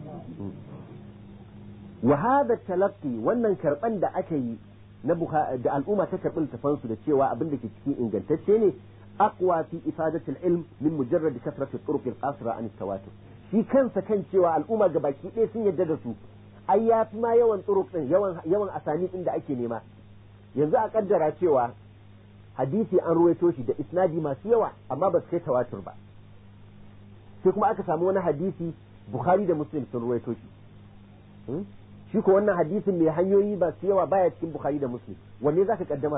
A: Wa hada talaqqi, wannan karban da aka yi na da al'umma ta karbi littafan su da cewa abin da ke cikin ingantacce ne, aqwa fi ifadati al-ilm min mujarrad kasrati turuq al-qasira an tawatur. Shi kansa kan cewa al'umma gabaki ɗaya sun yarda da su, ai ya fi ma yawan turuq din, yawan asani din da ake nema. Yanzu a kaddara cewa hadisi an ruwaito shi da isnadi masu yawa amma ba su kai tawatur ba, sai kuma aka samu wani hadisi Bukhari da Muslim sun ruwaito shi, shi ko wannan hadisin mai hanyoyi ba su yawa baya cikin Bukhari da Muslim, wanne za ka kaddamar?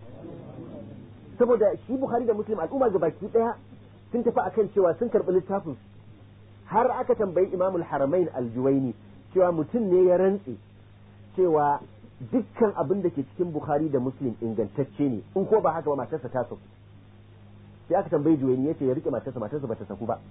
A: Saboda shi Bukhari da Muslim al'umma ga baki daya sun tafi akan cewa sun karɓi littafin, har aka tambayi Imamul Haramain Al-Juwaini cewa mutum ne ya rantse cewa dukkan abin da ke cikin Bukhari da Muslim ingantacce ne, in ko ba haka ba matarsa ta saku. Sai aka tambayi Juwaini yace ya rike matarsa ba ta saku ba,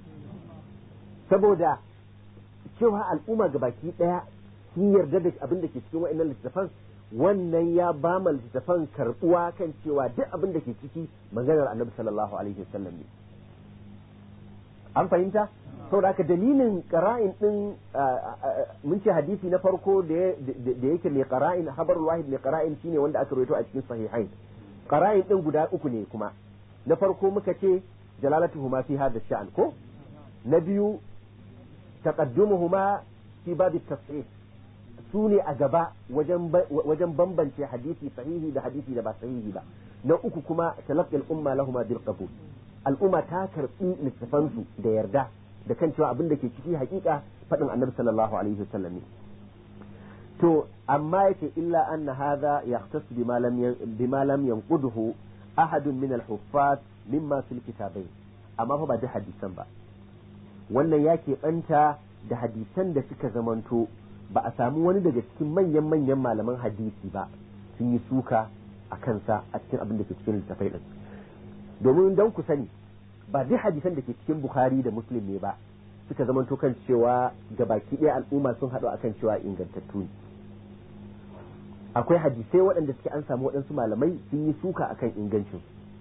A: saboda cewa al'umma gabaki daya sun yarda da abin da ke cikin wa'annan littafan, wannan ya ba ma littafan karbuwa kan cewa duk abin da ke ciki maganar Annabi sallallahu alaihi wasallam ne. An fahimta? Saboda haka dalilin qara'in din mun ce hadisi na farko da yake mai qara'in, habarul wahid mai qara'in shine wanda aka rawaito a cikin sahihain. Qara'in din guda uku ne kuma. Na farko muka ce jalalatuhuma fi hadha sha'an ko? Na biyu taqaddumuhuma fi bab at-tasihih, su ne a gaba wajen bambance hadisi sahihi da hadisi da ba sahihi ba. Na uku kuma talaqqi al-umma lahuma bil qabul, al'umma ta karbi littafansu da yarda da kan cewa abin da ke ciki hakika faɗin Annabi sallallahu alaihi wasallam ne. To amma yake illa anna hadha yahtas bima lam yanqudhu ahadun min al-huffaz mimma fil kitabain, amma fa ba da hadisan ba, wannan yake banta da hadisan da suka zamanto ba a samu wani daga cikin manyan malaman hadisi ba sun yi suka a kansa a cikin abin da ke cikin littafai din. Domin dan ku sani ba duk hadisan da ke cikin Bukhari da Muslim ne ba suka zamanto kan cewa gabaki ɗaya al'umma sun haɗu akan cewa ingantattu ne. Akwai hadisai waɗanda suke an samu waɗansu malamai sun yi suka akan ingancin,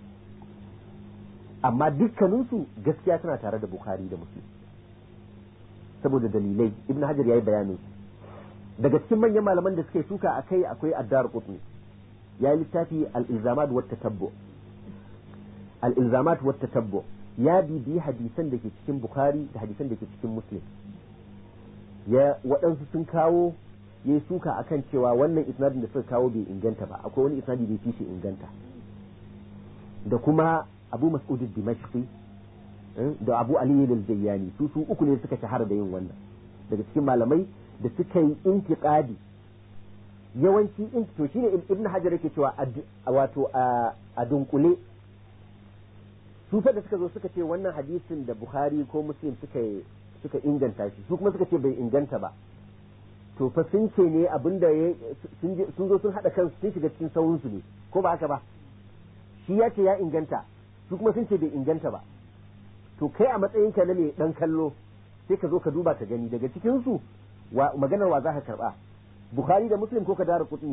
A: amma dukkaninsu gaskiya tana tare da Bukhari da Muslim saboda dalilai. Ibn Hajar yayi bayanin daga cikin manyan malaman da suke suka akai akwai Ad-Darqutni, yayi littafi al-Ilzamat wa Tatabbu. al-ilzamat wa tatabbu ya bibi hadisan da ke cikin bukhari da hadisan da ke cikin muslim ya waɗansu sun kawo ya yi suka akan cewa wannan isnadin da suka kawo bai inganta ba akwai wani isnadi da ya fi shi inganta da kuma abu mas'ud dimashqi da abu ali al-jayyani su uku ne suka shahara da yin wannan daga cikin malamai da suka yi intiqadi yawanci to shine ibn hajar yake cewa wato a dunkule su fa da suka zo suka ce wannan hadisin da bukhari ko muslim suka inganta shi su kuma suka ce bai inganta ba to fa sun ce ne abinda sun zo sun hada kansu sun shiga cikin sauransu ne ko ba haka ba shi ya ce ya inganta su kuma sun ce bai inganta ba to kai a matsayinka na mai dan kallo sai ka zo ka duba ka gani daga cikin su maganar wa za ka karba bukhari da muslim ko ka dara kutni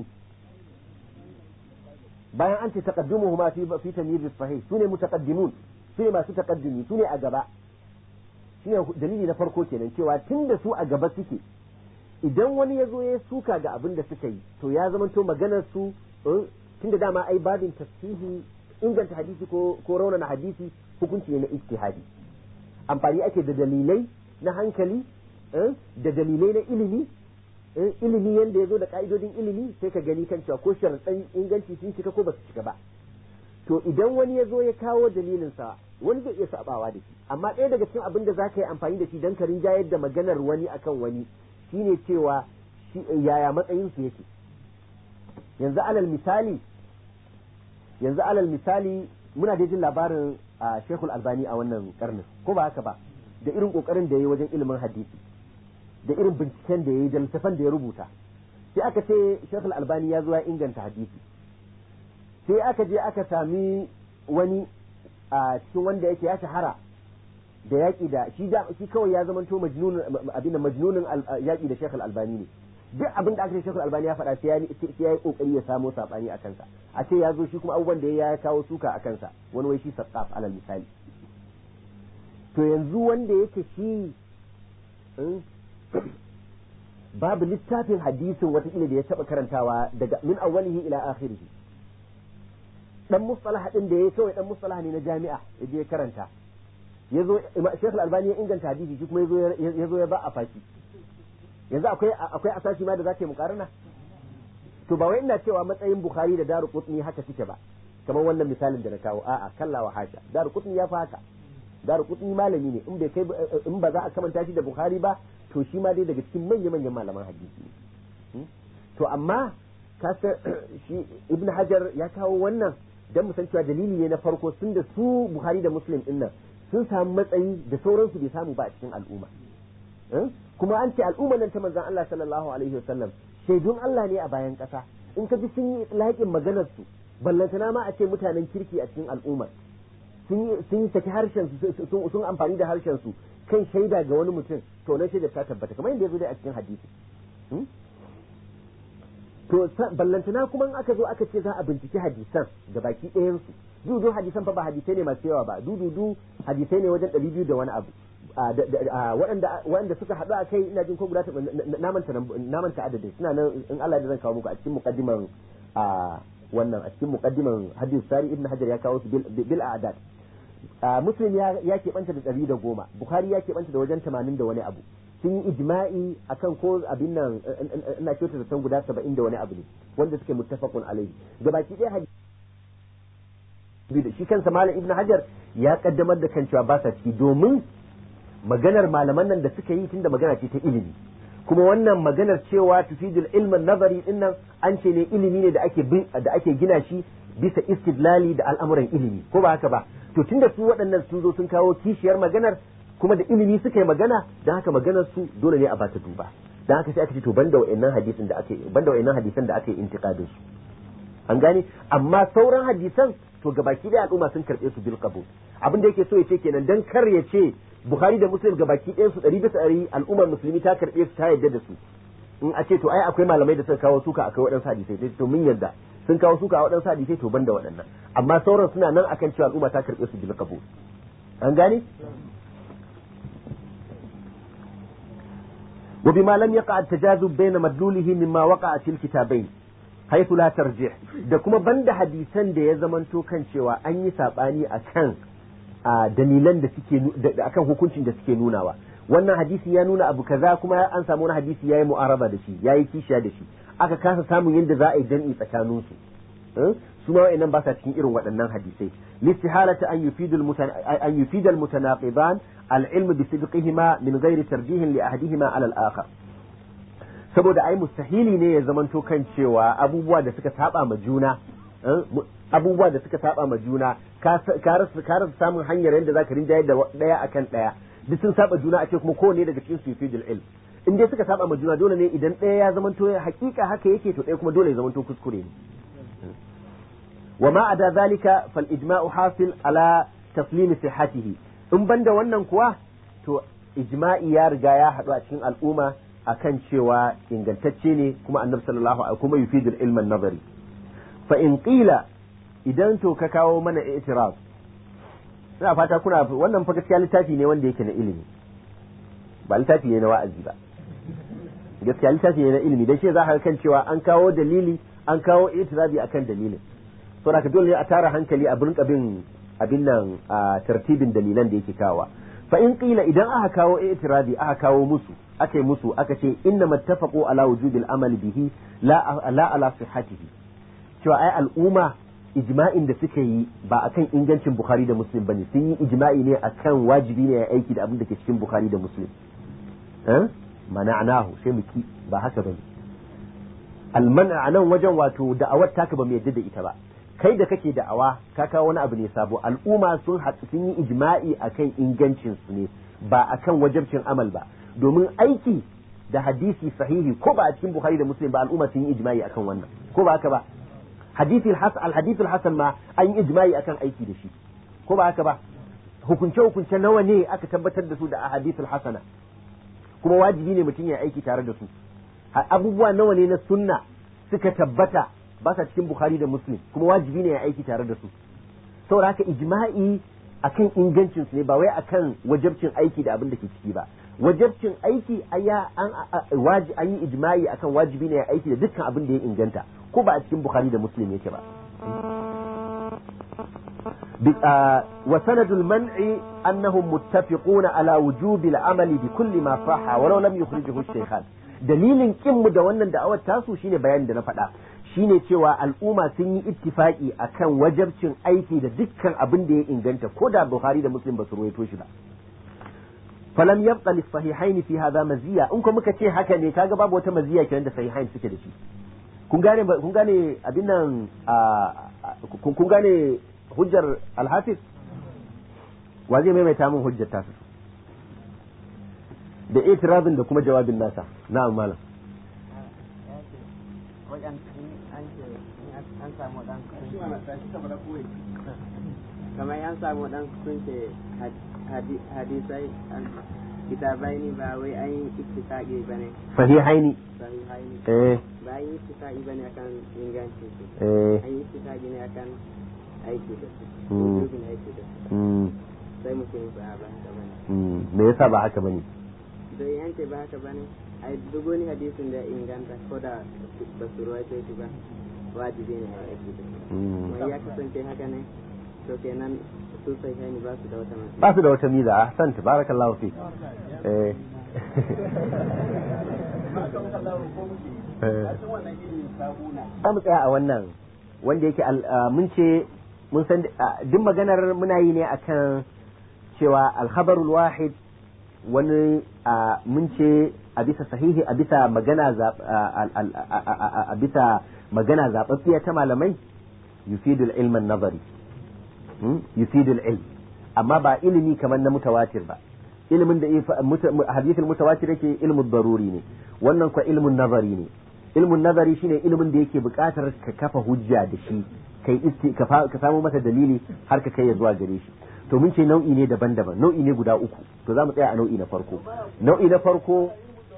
A: bayan an ce taqaddumuhuma fi tamyiz sahih sune mutaqaddimun sune masu taqaddumi sune a gaba shine dalili na farko kenan cewa tunda su a gaba suke idan wani ya zo ya suka ga abin da suka yi to ya zama to maganar su tunda dama ai babin tafsihi inganta hadisi ko raunana hadisi hukunci ne na ijtihadi amfani ake da dalilai na hankali da dalilai na ilimi yanda ya zo da ka'idodin ilimi sai ka gani kan cewa ko sharaɗan inganci sun cika ko ba su cika ba to idan wani ya zo ya kawo dalilinsa wani zai iya sabawa da shi amma ɗaya daga cikin abin da za ka yi amfani da shi don ka rinjayar da maganar wani akan wani shine cewa yaya matsayinsu yake yanzu alal misali muna da jin labarin Sheikhul Albani a wannan karnin ko ba haka ba da irin kokarin da yayi wajen ilimin hadisi da irin binciken da yayi da littafan da ya rubuta sai aka ce Sheikhul Albani ya zo ya inganta hadisi sai aka je aka sami wani a cikin wanda yake ya shahara da yaƙi da shi kawai ya zamanto majnunin yaƙi da Sheikhul Albani ne duk abin da aka ce Sheikhul Albani ya faɗa sai ya yi kokari ya samo sabani a kansa a ce ya zo shi kuma abubuwan da ya kawo suka a kansa wani wai shi sassaf alal misali to yanzu wanda yake shi babu littafin hadisin watakila da ya taɓa karantawa daga min awwalihi ila akhirihi dan mustalah din da yayi kawai dan mustalah ne na jami'a yaje ya karanta yazo Sheikh Al-Albani ya inganta hadisi shi kuma yazo ya ba a fashi yanzu akwai asasi ma da zaka yi mukarana to ba wai ina cewa matsayin Bukhari da Daruqutni haka suke ba kamar wannan misalin da na kawo a'a kalla wa hasha Daruqutni ya fa haka Daruqutni malami ne in ba za a kamanta shi da Bukhari ba to shi ma dai daga cikin manyan malaman hadisi ne to amma kasa shi Ibn Hajar ya kawo wannan dan mu san cewa dalili ne na farko sun da su Bukhari da Muslim din nan sun samu matsayi da sauransu bai samu ba a cikin al'umma kuma an ce al'umma nan ta manzon Allah sallallahu alaihi wasallam shaidun Allah ne a bayan kasa in ka ji sun yi itlaqin maganar su ballantana ma a ce mutanen kirki a cikin al'umma sun saki harshen su sun amfani da harshen su kan shaida ga wani mutum to na shaida ta tabbata kamar yadda yazo dai a cikin hadisi to ballantana kuma in aka zo aka ce za a binciki hadisan da baki ɗayan su dudu hadisan fa ba hadisai ne masu yawa ba dudu hadisai ne wajen 200 da wani abu waɗanda suka haɗu a kai ina jin ko guda namanta adadin suna nan in Allah da zan kawo muku a cikin muqaddiman wannan a cikin muqaddiman hadis sari ibn hajar ya kawo su bil a'dad muslim ya keɓanta da 110 bukhari ya keɓanta da wajen 80 da wani abu sun yi ijma'i akan ko abin nan ina kyautar da san guda 70 da wani abu ne wanda suke muttafaqun alaihi gabaki ɗaya hadisi da shi kansa malam ibn hajar ya kaddamar da kan cewa ba sa ciki domin maganar malaman nan da suka yi tunda magana ce ta ilimi kuma wannan maganar cewa tufidul ilmin nazari din nan an ce ne ilimi ne da ake gina shi bisa istidlali da al'amuran ilimi ko ba haka ba to tunda su waɗannan sun zo sun kawo kishiyar maganar kuma da ilimi suka yi magana dan haka maganar su dole ne a bata duba dan haka sai aka ce to banda wa'annan hadisan da ake intiqadin su an gane amma sauran hadisan to gabaki da al'umma sun karbe su bil qabul abin da yake so ya ce kenan dan kar ya ce Bukhari da Muslim gabaki ɗayan su 100% al'ummar musulmi ta karbe su ta yadda da su in a ce to ai akwai malamai da suka kawo suka akai waɗansu hadisai sai to mun yadda sun kawo suka a waɗansu hadisai to banda waɗannan amma sauran suna nan akan cewa al'umma ta karbe su bil qabul an gane وبما لم يقع التجاذب بين مدلوله مما وقع في الكتابين haythu la tarjih, da kuma banda hadisan da ya zamanto kan cewa an yi sabani akan dalilan da suke akan hukuncin da suke nunawa. Wannan hadisi ya nuna abu kaza kuma an samu wani hadisi yayi mu'araba da shi, yayi kishiya da shi, aka kasa samun yadda za a yi jam'i tsakanin su. Su ma wa'annan ba sa cikin irin waɗannan hadisai. Listihalata an yufida al-mutanaqiban al-ilm bi sidqihima min ghairi tarjihin li ahadihima ala al-akhar. Saboda ai mustahili ne ya zamanto kan cewa abubuwa da suka saba ma juna ka rasa samun hanyar yadda zaka rinjaye da daya akan daya, duk sun saba juna a ce kuma kowane daga cikin su yufidul ilm. In dai suka saba ma juna dole ne idan daya ya zamanto hakika haka yake to daya kuma dole ya zamanto kuskure ne. wa ma ada zalika fal ijma'u hasil ala taslim sihhatihi. In banda wannan kuwa to ijma'i ya riga ya haɗu a cikin al'umma akan cewa ingantacce ne kuma annabi sallallahu alaihi kuma yufidul ilm an-nazari. Fa in qila idan to ka kawo mana i'tiraf, ina fata kuna wannan fa gaskiya littafi ne wanda yake na ilimi ba littafi ne na wa'azi ba, gaskiya littafi ne na ilimi dan shi za ka kan cewa an kawo dalili an kawo i'tirafi akan dalilin, so da ka dole a tara hankali a burin abin nan a tartibin dalilan da yake kawa. Fa in qila idan aka kawo i'tirafi aka kawo musu aka ce inna mattafaqu ala wujubil amali bihi la ala sihhatihi, cewa ai al'umma ijma'in da suka yi ba akan ingancin Bukhari da Muslim bane, sun yi ijma'i ne akan wajibi ne ya aiki da abin da ke cikin Bukhari da Muslim. Mana'nahu sai muki ba haka bane. Al-man'a nan wajen wato da'awar taka ba mu yadda da ita ba. Kai da kake da'awa ka kawo wani abu ne sabo, al'umma sun yi ijma'i akan ingancin su ne ba akan wajibcin amal ba, domin aiki da hadisi sahihi ko ba a cikin Bukhari da Muslim ba al'umma sun yi ijma'i akan wannan, ko ba haka ba? Al-hadith al-hasan ma an yi ijma'i akan aiki da shi, ko ba haka ba? Hukunce nawa ne aka tabbatar da su da ahadith al-hasana kuma wajibi ne mutum ya aiki tare da su. Abubuwa nawa ne na sunna suka tabbata ba sa cikin Bukhari da Muslim kuma wajibi ne ya aiki tare da su. Saboda haka ijma'i akan ingancin su ne ba wai akan wajibcin aiki da abin da ke ciki ba. Wajibcin aiki an yi ijma'i akan wajibi ne ya aiki da dukkan abin da ya inganta ko ba a cikin Bukhari da Muslim yake ba. Wa sanadul man'i annahum muttafiquna ala wujubil amali bi kulli ma sahha walau lam yukhrijuhu ash-shaykhan. Dalilin kinmu da wannan da'awar tasu shine bayanin da na faɗa, shine cewa al'umma sun yi ittifaki akan wajibcin aiki da dukkan abin da ya inganta ko da Bukhari da Muslim ba su ruwaito shi ba. falam yabqa lis sahihaini fi hadha maziya. In ko muka ce haka ne kaga babu wata maziya kenan da sahihain suke da shi. kun gane abin nan kun gane hujjar al-Hafiz? Wa zai maimaita min hujjar ta da itirazin da kuma jawabin nasa? Na'am malam.
B: An samu dan kamar an samu dan sun ce hadisai kitabaini ba wai an yi ittifaqi bane,
A: sahihaini
B: ba an yi ittifaqi bane akan inganci su, an yi ittifaqi ne akan aiki da su, dukkan aiki da su, sai mutum ba haka bane.
A: Me yasa ba haka bane?
B: Dai yanke ba haka bane, ai duk wani hadisin da inganta ko da ba su ruwaito shi ba wajibi ne a aiki da su. Mai ya kasance haka ne to kenan su sai hani ba su da wata miza.
A: Ba su da wata miza. Ahsan, barakallahu fi. Za mu tsaya a wannan wanda yake mun san duk maganar muna yi ne akan cewa al-khabarul wahid wani mun ce a bisa sahihi a bisa magana zaɓaɓɓiya ta malamai yufidul ilman nazari, yufidul ilm, amma ba ilimi kamar na mutawatir ba. Ilimin da hadithul mutawatir yake ilmun daruri ne, wannan kwa ilmun nazari ne. Ilmun nazari shine ilimin da yake buƙatar ka kafa hujja da shi, ka samu masa dalili har ka kai ya zuwa gare shi. To mun ce nau'i ne daban-daban, nau'i ne guda uku. To za mu tsaya a nau'i na farko. Nau'i na farko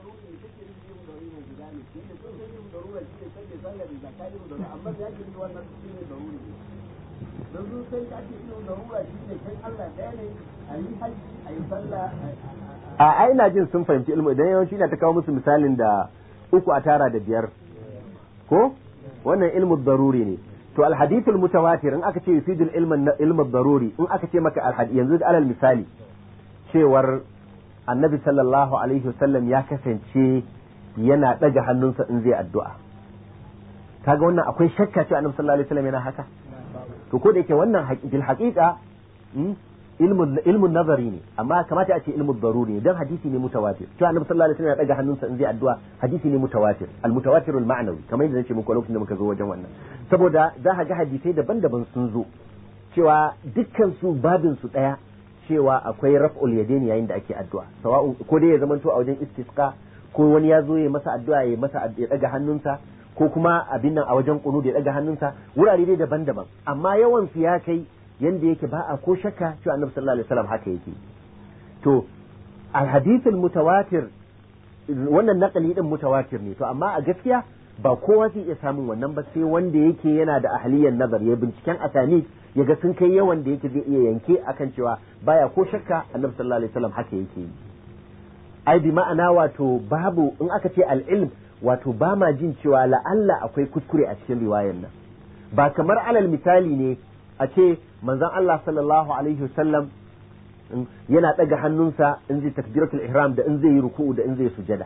A: a ina jin sun fahimci ilmu, idan yawanci ina ta kawo musu misalin da 3 a tara da 5 ko wannan ilmu daruri ne to alhadithul mutawatir in aka ce yufidul ilmu daruri in aka ce maka yanzu alal misali cewar annabi sallallahu alaihi wasallam ya kasance yana daga hannunsa in zai addu'a kaga wannan akwai shakka cewa annabi sallallahu alaihi wasallam yana haka to ko da yake wannan bil haqiqa ilmun nazari ne amma kamata a ce ilmun daruri ne dan hadisi ne mutawatir to annabi sallallahu alaihi wasallam ya daga hannunsa in zai addu'a hadisi ne mutawatir al mutawatirul ma'nawi kamar yadda nace muku lokacin da muka zo wajen wannan saboda za ka ga hadisai daban-daban sun zo cewa dukkan su babin su daya cewa akwai raf'ul yadaini yayin da ake addu'a sawa'u ko dai ya zamanto a wajen istisqa ko wani ya zo ya masa addu'a ya daga hannunsa ko kuma abin nan a wajen qunut ya daga hannunsa wurare dai daban-daban amma yawan su ya kai yanda yake ba a ko shakka cewa annabi sallallahu alaihi wasallam haka yake to al-hadith al-mutawatir wannan naqali din mutawatir ne to amma a gaskiya ba kowa zai iya samun wannan ba sai wanda yake yana da ahliyan nazar ya binciken asani ya ga sun kai yawan da yake zai iya yanke akan cewa baya ko shakka annabi sallallahu alaihi wasallam haka yake yi ai bi ma'ana wato babu in aka ce al-ilm wato ba ma jin cewa la'alla akwai kuskure a cikin riwayar nan ba kamar alal misali ne a ce manzon Allah sallallahu alaihi wasallam yana daga hannunsa in zai takbiratul ihram da in zai yi ruku'u da in zai sujada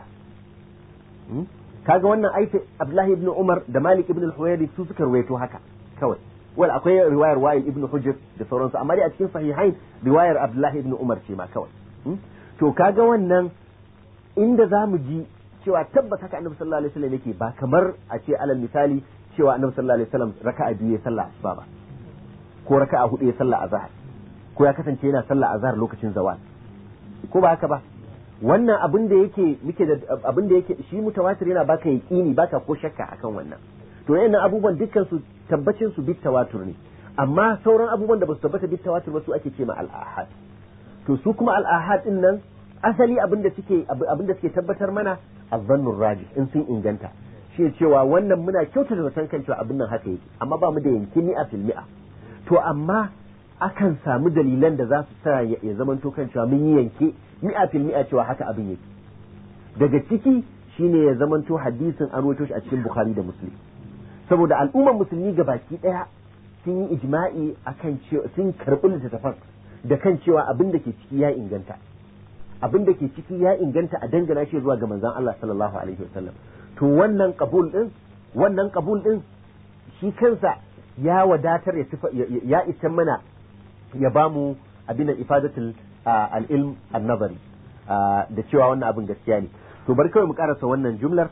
A: kaga wannan aiki Abdullahi ibn Umar da Malik ibn al-Huwairi su suka ruwaito haka kawai wal akwai riwayar Wa'il ibn Hujr da sauransu amma dai a cikin sahihain riwayar Abdullahi ibn Umar ce ma kawai to kaga wannan inda zamu ji cewa tabbata haka Annabi sallallahu alaihi wasallam yake ba kamar a ce alal misali cewa Annabi sallallahu alaihi wasallam raka'a biyu ya sallah asuba ba ko raka'a hudu ya sallah azhar ko ya kasance yana sallah azhar lokacin zawal ko ba haka ba wannan abin da yake muke da abin da yake shi mutawatir yana baka yaqini baka ko shakka akan wannan to wayannan abubuwan dukkan su tabbacin su bit tawatur ne amma sauran abubuwan da ba su tabbata bit tawatur ba su ake ce ma al-ahad to su kuma al-ahad din nan asali abin da suke tabbatar mana azzannur rajih in sun inganta shi cewa wannan muna kyautata zaton kan cewa abin nan haka yake amma ba mu da yanki mi'a fil mi'a to amma akan samu dalilan da za su sa ya zamanto kan cewa mun yi yanke mi'a fil mi'a cewa haka abin yake daga ciki shine ya zamanto hadisin an rawaito shi a cikin Bukhari da Muslim saboda al'ummar musulmi gabaki daya sun yi ijma'i akan cewa sun karbi littafin da kan cewa abin da ke ciki ya inganta abin da ke ciki ya inganta a dangana shi zuwa ga manzon Allah sallallahu alaihi wasallam to wannan qabul din shi kansa ya wadatar ya isa mana ya bamu abin ifadatul al-ilm an-nazari da cewa wannan abin gaskiya ne to bari kawai mu karasa wannan jumlar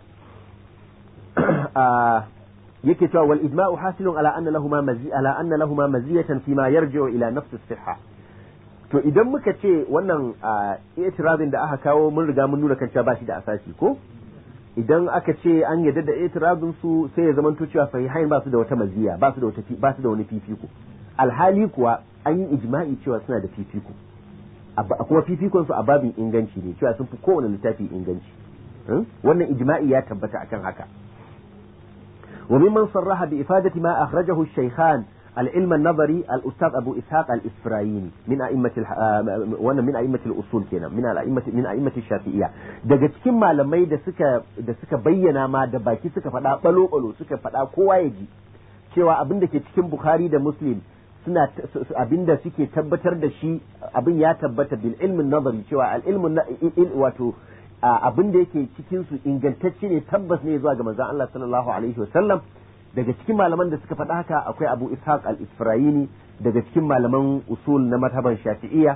A: yake cewa wal ijma'u hasilun ala anna lahumma maziyatan fima yarji'u ila nafs as-sihha to idan muka ce wannan i'tirazin da aka kawo mun riga mun nuna kan cewa ba shi da asasi ko idan aka ce an yadda da i'tirazin su sai ya zamanto cewa sahihain ba su da wata maziya ba su da wani fifiko alhali kuwa an yi ijma'i cewa suna da fifiko kuma fifikon su a babin inganci ne cewa sun fi kowane littafi inganci wannan ijma'i ya tabbata akan haka wa mimman sarraha bi ifadati ma akhrajahu ash-shaykhan العلم النظري الأستاذ أبو إسحاق الإسفرايني من أئمة الأصول كنا من أئمة الشافعية daga cikin malamai da suka bayyana ma da baki suka faɗa balo suka faɗa kowa ya ji cewa abin da ke cikin Bukhari da Muslim suna abin da suke tabbatar da shi abin ya tabbata bil ilmin nazari cewa al ilmun wato abin da yake cikin su ingantacce ne tabbas ne zuwa ga manzon Allah sallallahu alaihi wasallam daga cikin malaman da suka faɗa haka akwai Abu Ishaq al-Isfirayini daga cikin malaman usul na mazhaban Shafi'iyya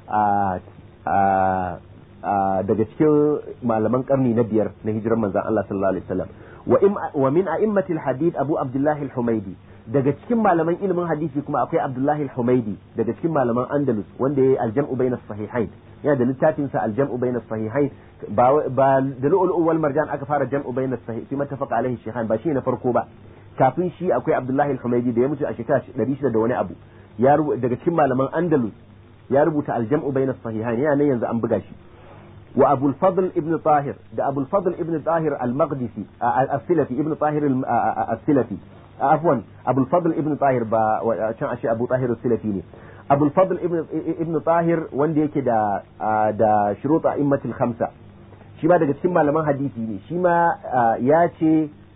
A: daga cikin malaman karni na biyar na hijiran manzon Allah sallallahu alaihi wasallam wa min a'immatil hadith Abu Abdullah al-Humaydi daga cikin malaman ilimin hadisi kuma akwai Abdullah al-Humaydi daga cikin malaman Andalus wanda yayi al-jam'u bayna as-sahihain yana da littafin sa al-jam'u bayna as-sahihain ba da lu'ul wal marjan aka fara jam'u bayna as-sahih fi mattafaqa alaihi shaykhan ba shi na farko ba kafin shi akwai Abdullahi al-Humaydi da ya mutu a shekara 600 da wani abu daga cikin malaman Andalus ya rubuta al-jam'u bayna as-sahihain yana nan yanzu an buga shi wa Abu al-Fadl ibn Tahir da Abu al-Fadl ibn Tahir al-Maqdisi as-Silafi ibn Tahir as-Silafi afwan Abu al-Fadl ibn Tahir ba can ashe Abu Tahir as-Silafi ne Abu al-Fadl ibn Tahir wanda yake da shuruta immatul khamsa shi ma daga cikin malaman hadisi ne shi ma ya ce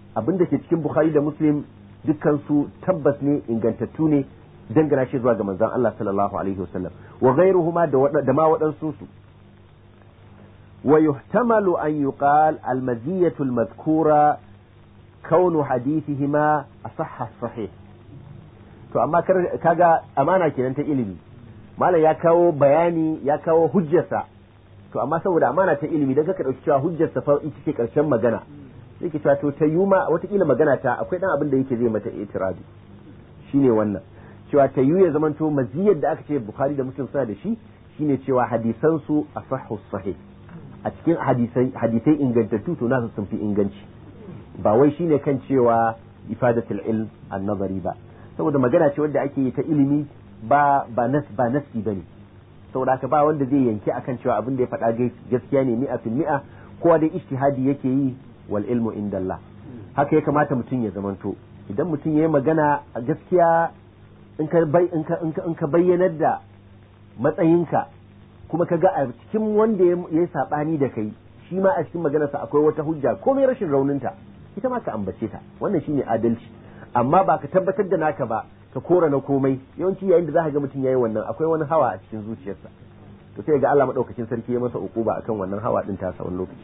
A: abinda ke cikin Bukhari da Muslim dukkan su tabbas ne ingantattu ne dangana shi zuwa ga manzon Allah sallallahu alaihi wasallam wa ghayruhuma da ma waɗansu su wa yuhtamalu an yuqal al-maziyatu al-madhkura kaunu hadithihima asahha sahih to amma kaga amana kenan ta ilimi malam ya kawo bayani ya kawo hujjarsa to amma saboda amana ta ilimi dan kaka dauki cewa hujjarsa fa ita ce karshen magana yake cewa to ta yuma watakila magana ta akwai dan abin da yake zai mata itirabi shine wannan cewa ta yu ya zamanto maziyar da aka ce Bukhari da Muslim suna da shi shine cewa hadisan su asahhu sahih a cikin hadisai ingantattu to nasu sun fi inganci ba wai shine kan cewa ifadatul ilm an-nazari ba saboda magana ce wanda ake yi ta ilimi ba nasi bane saboda haka ba wanda zai yanke akan cewa abin da ya faɗa gaskiya ne 100% kowa dai ijtihadi yake yi wal ilmu indallah haka ya kamata mutum ya zamanto idan mutum yayi magana a gaskiya in ka bayyanar da matsayinka kuma ka ga a cikin wanda ya sabani da kai shi ma a cikin maganarsa akwai wata hujja komai rashin rauninta ita ma ka ambace ta wannan shine adalci amma ba ka tabbatar da naka ba ka kora na komai yawanci yayin da zaka ga mutum yayi wannan akwai wani hawa a cikin zuciyarsa to sai ga Allah madaukakin sarki ya masa ukuba akan wannan hawa din ta sa wani lokaci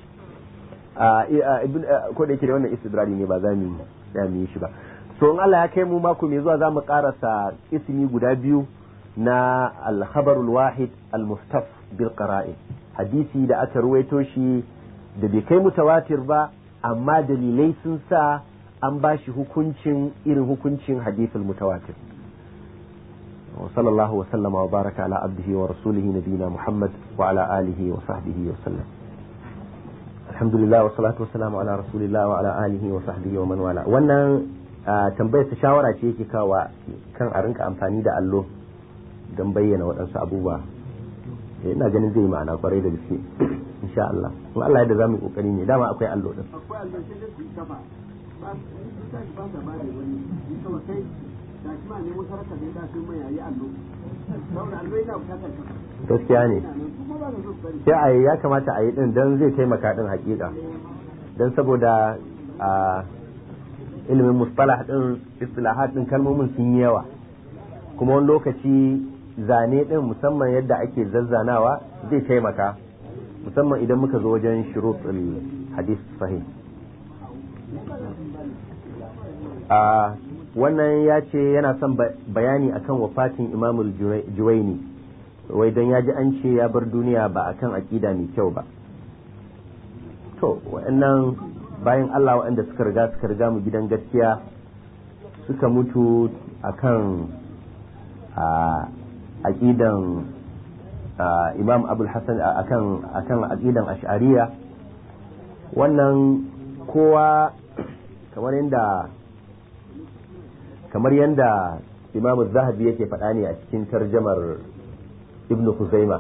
A: ko da yake da wannan istidrari ne ba za mu yi shi ba so in Allah ya kai mu mako mai zuwa za mu karasa ismi guda biyu na al-khabarul wahid al-muftaf bil qara'in hadisi da aka ruwaito shi da bai kai mutawatir ba amma dalilai sun sa an ba shi hukuncin irin hukuncin hadithul mutawatir wa sallallahu wa sallama wa baraka ala abdihi wa rasulihi nabiyina Muhammad wa ala alihi wa sahbihi wa sallam alhamdulillah wa salatu wa salamu ala rasulillah wa ala alihi wa sahbihi wa man wala wannan tambayar ta shawara ce yake kawa kan a rinka amfani da allo don bayyana waɗansu abubuwa ina ganin zai yi ma'ana kwarai da gaske insha Allah in Allah yadda zamu kokari ne dama akwai allo din akwai allo sai da su kafa ba da bare wani kuma sai da kuma ne musaraka da su mai yayi allo saboda allo yana bukatar gaskiya ne sai ya kamata a yi din dan zai taimaka din hakika dan saboda ilimin mustalah din istilahat din kalmomin sun yi yawa kuma wani lokaci zane din musamman yadda ake zazzanawa zai taimaka musamman idan muka zo wajen shurutul hadith sahih wannan ya ce yana son bayani akan wafatin imamul juwaini wai don ya ji an ce ya bar duniya ba akan aqida mai kyau ba to wa'annan bayan Allah waɗanda suka riga mu gidan gaskiya suka mutu akan aqidan Imam Abul Hasan akan aqidan Ash'ariyya wannan kowa kamar yanda Imam Az-Zahabi yake faɗa ne a cikin tarjamar Ibn Khuzaimah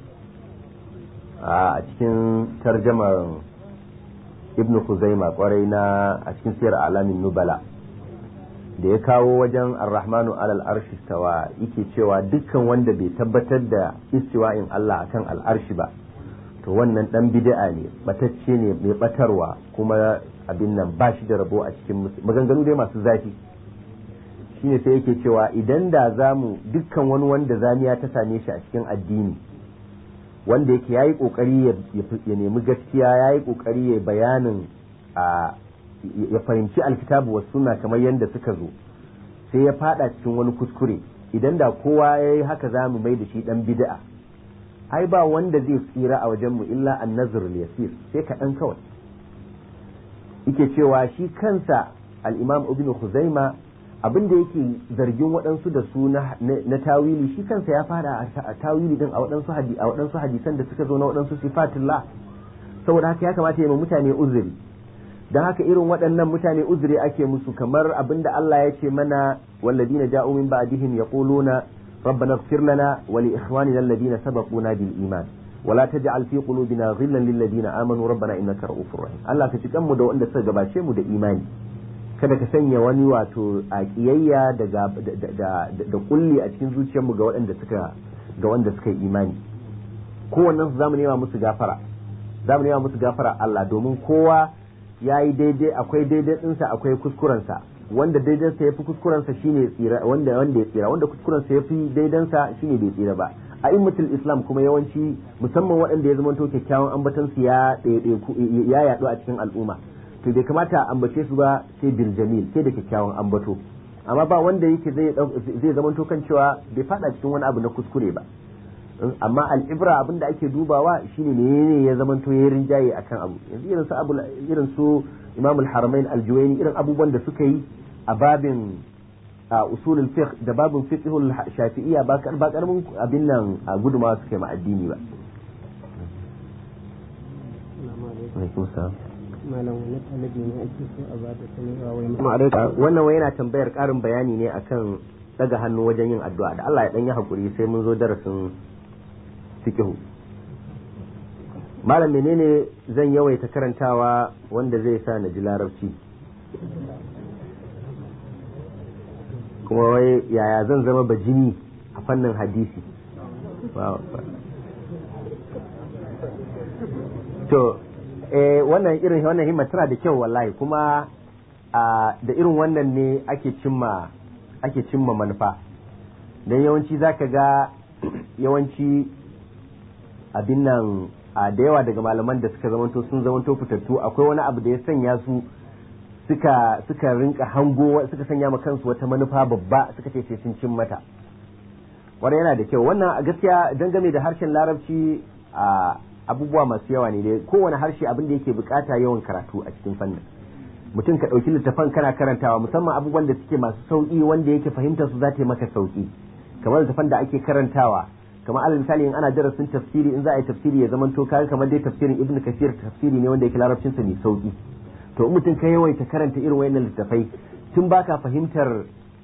A: a cikin tarjamar Ibn Khuzaimah kwarai a cikin siyar alamin nubala da ya kawo wajen ar-rahmanu alal arshi tawa yake cewa dukkan wanda bai tabbatar da istiwa'in Allah akan al'arshi ba to wannan dan bid'a ne batacce ne mai batarwa kuma abin nan ba shi da rabo a cikin maganganu dai masu zafi shine sai yake cewa idan da zamu dukkan wani wanda zaniya ta same shi a cikin addini wanda yake yayi kokari ya nemi gaskiya yayi kokari ya bayanin ya fahimci alkitabu was sunna kamar yanda suka zo sai ya fada cikin wani kuskure idan da kowa yayi haka zamu mai da shi dan bid'a ai ba wanda zai tsira a wajen mu illa an-nazr al-yasir sai ka dan kawai yake cewa shi kansa al-imam ibn khuzaima abinda yake zargin waɗansu da su na tawili shi kansa ya fada a tawili din a waɗansu hadisan da suka zo na waɗansu sifatullah saboda haka ya kamata ya yi mutane uzuri don haka irin waɗannan mutane uzuri ake musu kamar abinda Allah ya ce mana walladina ja'u min ba'dihim yaquluna rabbana ighfir lana wa li ikhwanina alladhina sabaquna bil iman wa la taj'al fi qulubina ghillan lil ladina amanu rabbana innaka ra'ufur rahim Allah ka cikan mu da wanda suka gabace mu da imani kada ka sanya wani wato a kiyayya da kulli a cikin zuciyar mu ga waɗanda suka yi imani kowannen su zamu nema musu gafara Allah domin kowa yayi daidai, akwai daidai ɗinsa akwai kuskurensa, wanda daidansa ya fi kuskurensa shine tsira, wanda ya tsira, wanda kuskurensa ya fi daidansa shine bai tsira ba. A immatul islam kuma yawanci musamman waɗanda ya zama to kyakkyawan ambatansu ya yaɗu a cikin al'umma, to bai kamata a ambace su ba sai bil jamil, sai da kyakkyawan ambato, amma ba wanda yake zai zama to kan cewa bai fada cikin wani abu na kuskure ba. Amma al'ibra abin da ake dubawa shine ne ya zama to yayin rinjaye akan abu. Yanzu irin su Imam al-Haramain al-Juwayni, irin abubuwan da suka yi a babin usulul fiqh da babin fiqhul shafi'iyya ba karamin abin nan a guduma suke ma addini ba. Wannan wai yana tambayar karin bayani ne akan daga hannu wajen yin addu'a, da Allah ya dan yi hakuri sai mun zo darasin fiqh. Malam menene zan yawaita karantawa wanda zai sa na ji larabci, kuma wai yaya zan zama bajini a fannin hadisi? To wannan himma tana da kyau wallahi, kuma da irin wannan ne ake cimma manufa. Dan yawanci zaka ga yawanci abin nan da yawa daga malaman da sun zamanto fitattu, akwai wani abu da ya sanya su suka rinka hango, suka sanya ma kansu wata manufa babba, suka ce sai sun cin mata. Wannan yana da kyau. Wannan a gaskiya dangane da harshen larabci abubuwa masu yawa ne, da kowane harshe abin da yake bukata yawan karatu a cikin fannin. Mutum ka ɗauki littafan kana karantawa, musamman abubuwan da suke masu sauƙi wanda yake fahimtar su za ta yi maka sauƙi, kamar littafan da ake karantawa, kamar alal misali in ana darasin tafsiri, in za a yi tafsiri ya zamanto kaga kamar dai tafsirin Ibn Kathir tafsiri ne wanda yake larabcin sa mai sauƙi. To in mutum ka yawaita karanta irin wayannan littafai, tun baka fahimtar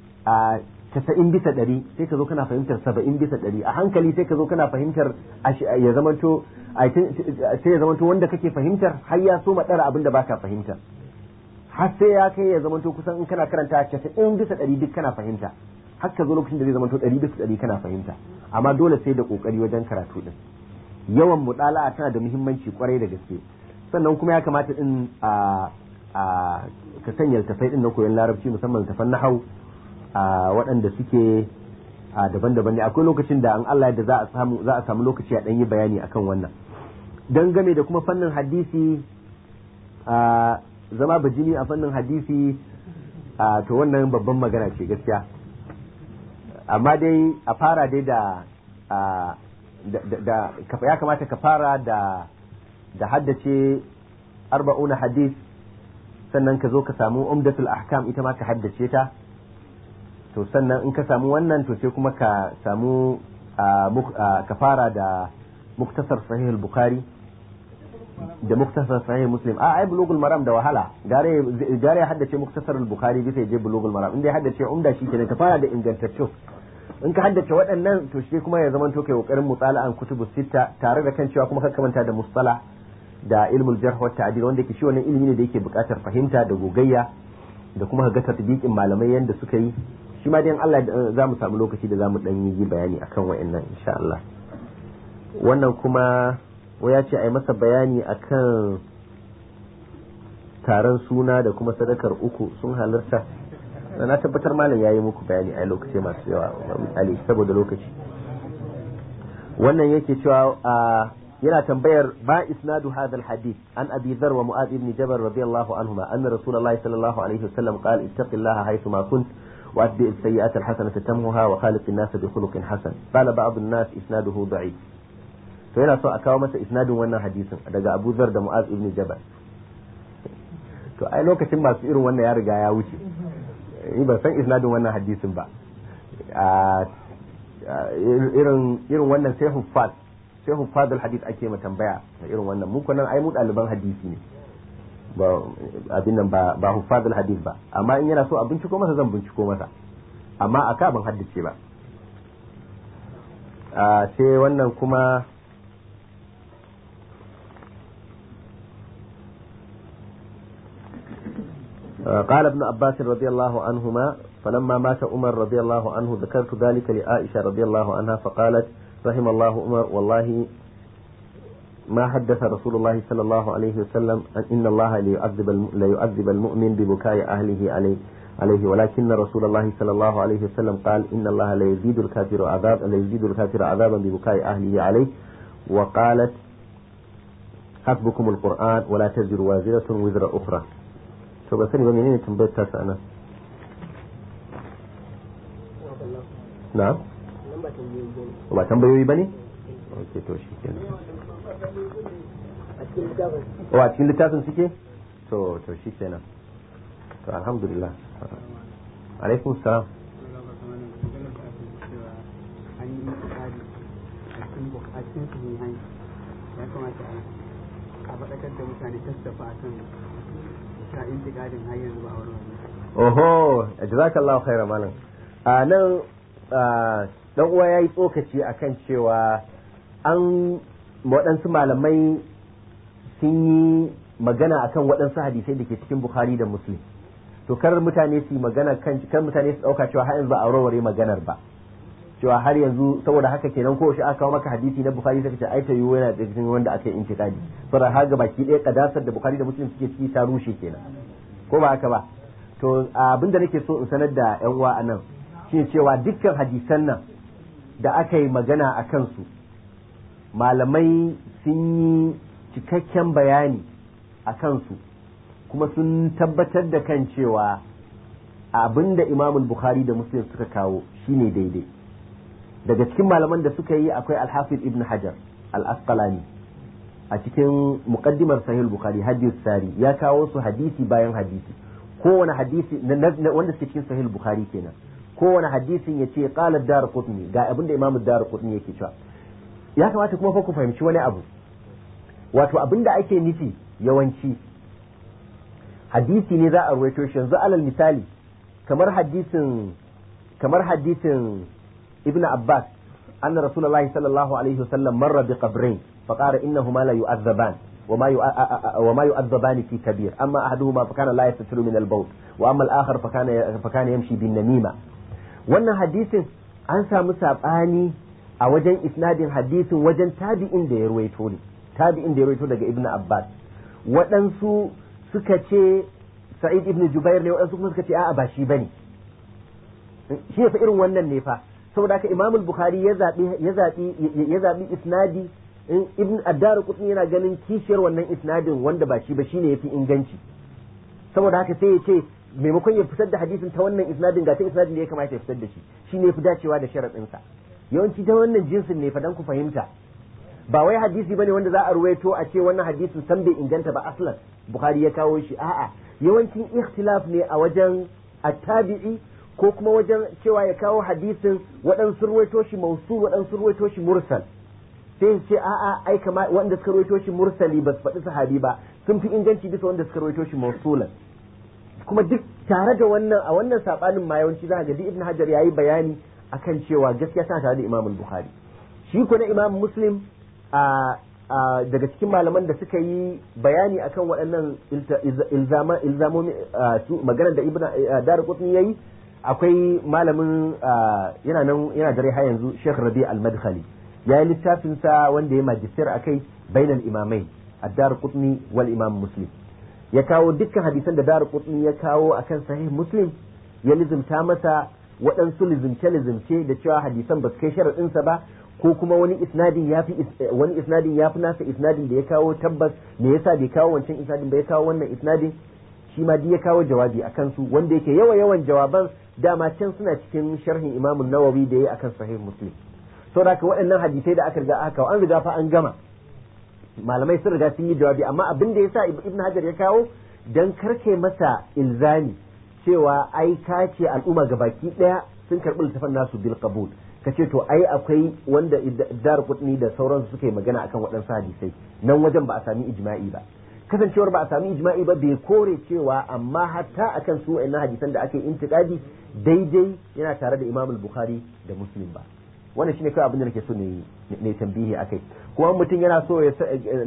A: 90% sai ka zo kana fahimtar 70%, a hankali sai ka zo kana fahimtar ya zamanto wanda kake fahimtar har ya so madara abin da baka fahimta, har sai ya kai ya zamanto kusan in kana karanta 90% duk kana fahimta, har ka zo lokacin da zai zamanto 100% kana fahimta. Amma dole sai da kokari wajen karatu din. Yawan mudala'a tana da muhimmanci kwarai da gaske. Sannan kuma ya kamata din ka sanya littafai din na koyon larabci, musamman littafan nahau waɗanda suke daban-daban ne. Akwai lokacin da an Allah da za a samu lokaci a ɗan yi bayani akan wannan. Dangane da kuma fannin hadisi, zama bajini a fannin hadisi, to wannan babban magana ce gaskiya. Amma dai a fara dai ya kamata ka fara da haddace 40 hadis, sannan ka zo ka samu umdatul ahkam ita ma ka haddace ta. To sannan in ka samu wannan to sai kuma ka samu ka fara da muktasar sahih al-bukhari da muktasar sahih muslim. Ai bulugul maram da wahala, gare ya haddace muktasar al-bukhari bisa ya je bulugul maram. Inda ya haddace umda shi kenan, ka fara da ingantacce. In ka haddace waɗannan to shi kuma ya zama to kai kokarin mutala'an kutubus sitta, tare da kan cewa kuma ka kamanta da mustalah da ilmul jarh wa ta'dil, wanda yake shi wannan ilimi ne da yake buƙatar fahimta da gogayya, da kuma ga tatbiqin malamai yanda suka yi. Shi ma dai Allah za mu samu lokaci da za mu dan yi bayani akan wa'annan insha Allah. Wannan kuma ya ce ai masa bayani akan taron suna da kuma sadakar uku sun halarta. Na tabbatar malam yayi muku bayani a lokaci masu yawa ali saboda lokaci. Wannan yake cewa yana tambayar ba isnadu hadha alhadith an abi dharr wa mu'adh ibn jabal radiyallahu anhuma anna rasulullahi sallallahu alayhi wasallam qala ittaqillaha haythu ma kunt wa atbi' as-sayyi'ata al-hasanata tamhuha wa khaliq an-nas bi khuluqin hasan. Qala ba'd an-nas isnaduhu da'if. To yana so a kawo masa isnadin wannan hadisin daga Abu Dharr da Mu'adh ibn Jabal. To ai lokacin masu irin wannan ya riga ya wuce. Ni ban san isnadin wannan hadisin ba. Irin wannan sai huffaz al-hadith ake ma tambaya irin wannan. Mu kunan ai mu ɗaliban hadisi ne. Ba abin nan ba huffaz al-hadith ba. Amma in yana so a binciko masa zan binciko masa. Amma aka ban haddace ba. Sai wannan kuma قال ابن عباس رضي الله عنهما فلما مات عمر رضي الله عنه ذكرت ذلك لعائشة رضي الله عنها فقالت رحم الله عمر ما حدث رسول الله صلى الله عليه وسلم إن الله ليعذب المؤمن ببكاء أهله عليه ولكن رسول الله صلى الله عليه وسلم قال إن الله ليزيد الكافر عذابا ببكاء أهله عليه. وقالت حسبكم القرآن ولا تزر وازرة وزر أخرى. شو بس أنا منين تنبت تسأنا؟ نعم. وما تنبيو يبني؟ أوكي توشي كنا. وأكيد لتاسن سكي؟ توشي كنا. الحمد لله. عليكم السلام. Oho, jazakallahu khairan malam. Nan dan uwa yayi tsokaci akan cewa an waɗansu malamai sun yi magana akan waɗansu hadisai da ke cikin Bukhari da Muslim. To kar mutane su magana kan mutane su dauka cewa har yanzu ba a warware maganar ba. Cewa har yanzu saboda haka kenan ko shi aka kawo maka hadisi na Bukhari sai ka ce ai ta yiwu yana cikin wanda aka yi intiqadi. Saboda haka baki ɗaya kadasar da Bukhari da Muslim suke ciki ta rushe kenan. Ko ba haka ba? To abinda nake so in sanar da ƴan uwa anan shine cewa dukkan hadisan nan da aka yi magana a kansu malamai sun yi cikakken bayani a kansu kuma sun tabbatar da kan cewa abinda Imam Bukhari da Muslim suka kawo shine daidai. Daga cikin malaman da suka yi akwai Al-Hafiz Ibn Hajar Al-Asqalani a cikin muqaddimar Sahih Bukhari Hadith Sari ya kawo su hadisi bayan hadisi. Kowane hadisi wanda suke cikin Sahih Bukhari kenan. Kowane hadisin yace qala ad-Darqutni ga abinda Imam ad-Darqutni yake cewa. Ya kamata kuma fa ku fahimci wani abu. Wato abinda ake nufi yawanci hadisi ne za a ruwaito shi yanzu alal misali kamar hadisin Ibn Abbas anna Rasulullahi sallallahu alaihi wasallam marra bi qabrayn faqala innahuma la yu'adhaban وما يؤذبان في كبير أما أحدهما فكان لا يستتر من البول وأما الآخر فكان يمشي بالنميمة. wannan hadisin an samu sabani a wajen isnadin hadisin wajen tabi'in da ya ruwaito daga Ibn Abbas. Waɗansu suka ce Sa'id ibn Jubair ne, waɗansu kuma suka ce a'a ba shi bane. Shi fa irin wannan ne fa. Saboda haka Imam al-Bukhari ya zabi isnadi Ibn ad-Darqutni yana ganin kishiyar wannan isnadin wanda ba shi ba shine yafi inganci. Saboda haka sai ya ce maimakon ya fitar da hadisin ta wannan isnadin ga ta isnadin da ya kamata ya fitar da shi shine yafi dacewa da sharadin sa. Yawanci da wannan jinsin ne fa dan ku fahimta. Ba wai hadisi bane wanda za a ruwaito a ce wannan hadisin san bai inganta ba aslan Bukhari ya kawo shi a'a yawancin ikhtilaf ne a wajen at-tabi'i ko kuma wajen cewa ya kawo hadisin waɗansu ruwaito shi mausul waɗansu ruwaito shi mursal sai ce a'a ai kama wanda suka rawaito shi mursali ba su faɗi sahabi ba sun fi inganci bisa wanda suka rawaito shi mausulan. Kuma duk tare da wannan a wannan sabanin ma yawanci za ga Ibn Hajar yayi bayani akan cewa gaskiya tana tare da Imam Bukhari. Shi ko na Imam Muslim daga cikin malaman da suka yi bayani akan waɗannan ilzamomi maganar da Ibn Darqutni yayi akwai malamin yana dare har yanzu Sheikh Rabi' al-Madkhali ya yi littafinsa wanda ya majistar a kai bainal imamai ad-Darqutni wal Imam Muslim ya kawo dukkan hadisan da Darqutni ya kawo akan sahih Muslim ya lizimta masa waɗansu lizimce da cewa hadisan ba su kai sharaɗinsa ba ko kuma wani isnadin ya fi nasa isnadin da ya kawo tabbas me yasa bai kawo wancan isnadin ba ya kawo wannan isnadin shi ma duk ya kawo jawabi akan su wanda yake yawan jawaban dama can suna cikin sharhin Imam Nawawi da yayi akan sahih Muslim. Saboda haka waɗannan hadisai da aka riga aka an riga fa an gama malamai sun riga sun yi jawabi amma abin da yasa Ibn Hajar ya kawo dan karke masa ilzami cewa ai ka ce al'umma gabaki daya sun karbi littafin nasu bil qabul kace to ai akwai wanda Darqutni da sauransu suka yi magana akan waɗansu hadisai nan wajen ba a sami ijma'i ba kasancewar ba a sami ijma'i ba bai kore cewa amma hatta akan su wa'annan hadisan da ake intiqadi daidai yana tare da Imam Bukhari da Muslim ba. Wannan shine kai abin da nake so ne tambihi akai kuma mutum yana so ya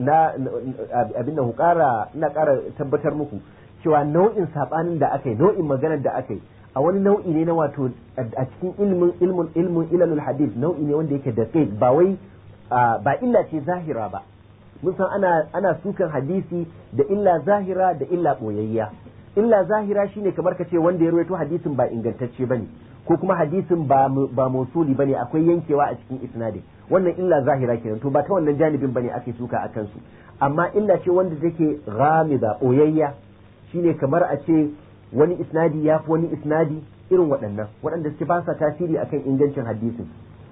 A: abin da ina ƙara tabbatar muku cewa nau'in sabanin da akai nau'in maganar da akai a wani nau'i ne na wato a cikin ilmun ilalul hadith nau'i ne wanda yake daqiq ba wai ba illa ce zahira ba mun san ana sukan hadisi da illa zahira da illa boyayya. Illa zahira shine kamar kace wanda ya rawaito hadisin ba ingantacce bane ko kuma hadisin ba mausuli bane, akwai yankewa a cikin isnadin, wannan illa zahira kenan, to ba ta wannan janibin bane ake suka akan su. Amma illa ce wanda take ghamida boyayya, shine kamar a ce wani isnadi ya fi wani isnadi, irin waɗanda suke ba sa tasiri akan ingancin hadisin.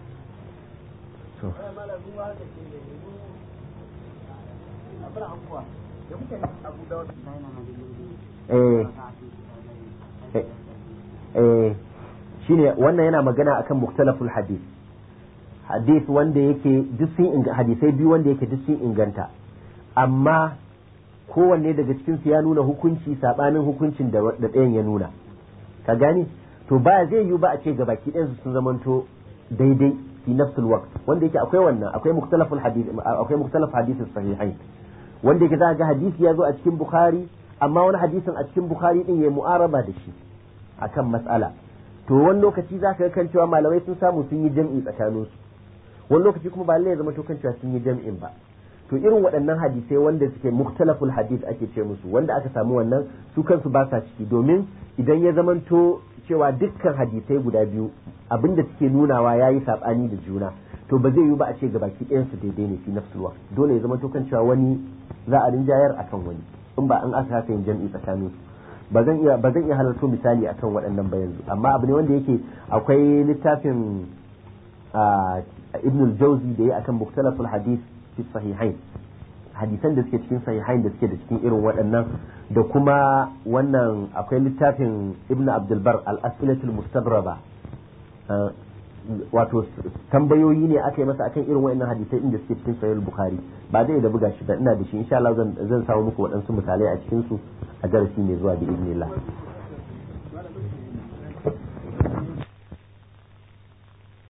A: Shine wannan yana magana akan muktalaful hadith wanda yake hadisai biyu wanda yake duk sun inganta, amma kowanne daga cikin su ya nuna hukunci sabanin hukuncin da ɗayan ya nuna, ka gani? To ba zai yi ba a ce gabaki ɗayan su sun zamanto daidai fi nafsul waqt, wanda yake akwai wannan, akwai muktalaful hadith sahihain, wanda yake za ga hadisi ya zo a cikin Bukhari, amma wani hadisin a cikin Bukhari din ya mu'araba da shi akan mas'ala. To wani lokaci za ka kan cewa malamai sun samu sun yi jam'i tsakaninsu, wani lokaci kuma ba lallai ya zama to kan cewa sun yi jam'in ba. To irin waɗannan hadisai wanda suke muktalaful hadith ake ce musu, wanda aka samu wannan su kansu ba sa ciki, domin idan ya zamanto cewa dukkan hadisai guda biyu abinda suke nunawa yayi sabani da juna, to ba zai yi ba a ce gabaki ɗayan su daidai ne fi nafsul waqt, dole ya zamanto kan cewa wani za a rinjayar akan wani, in ba an aka haka yin jam'i tsakanin su. ba zan iya halarto misali akan waɗannan ba yanzu, amma abu ne wanda yake akwai littafin Ibn al-Jawzi da ya akan muktalaful hadith fi sahihain, hadisan da suke cikin sahihain da suke da cikin irin waɗannan, da kuma wannan akwai littafin Ibn Abdul Bar al-As'ilatul Mustagraba, wato tambayoyi ne aka yi masa akan irin waɗannan hadisai inda suke cikin sahih Bukhari. Ba zai da buga shi ba, ina da shi insha Allah zan samu muku waɗansu misalai a cikin su a darasi mai zuwa bi idnillah.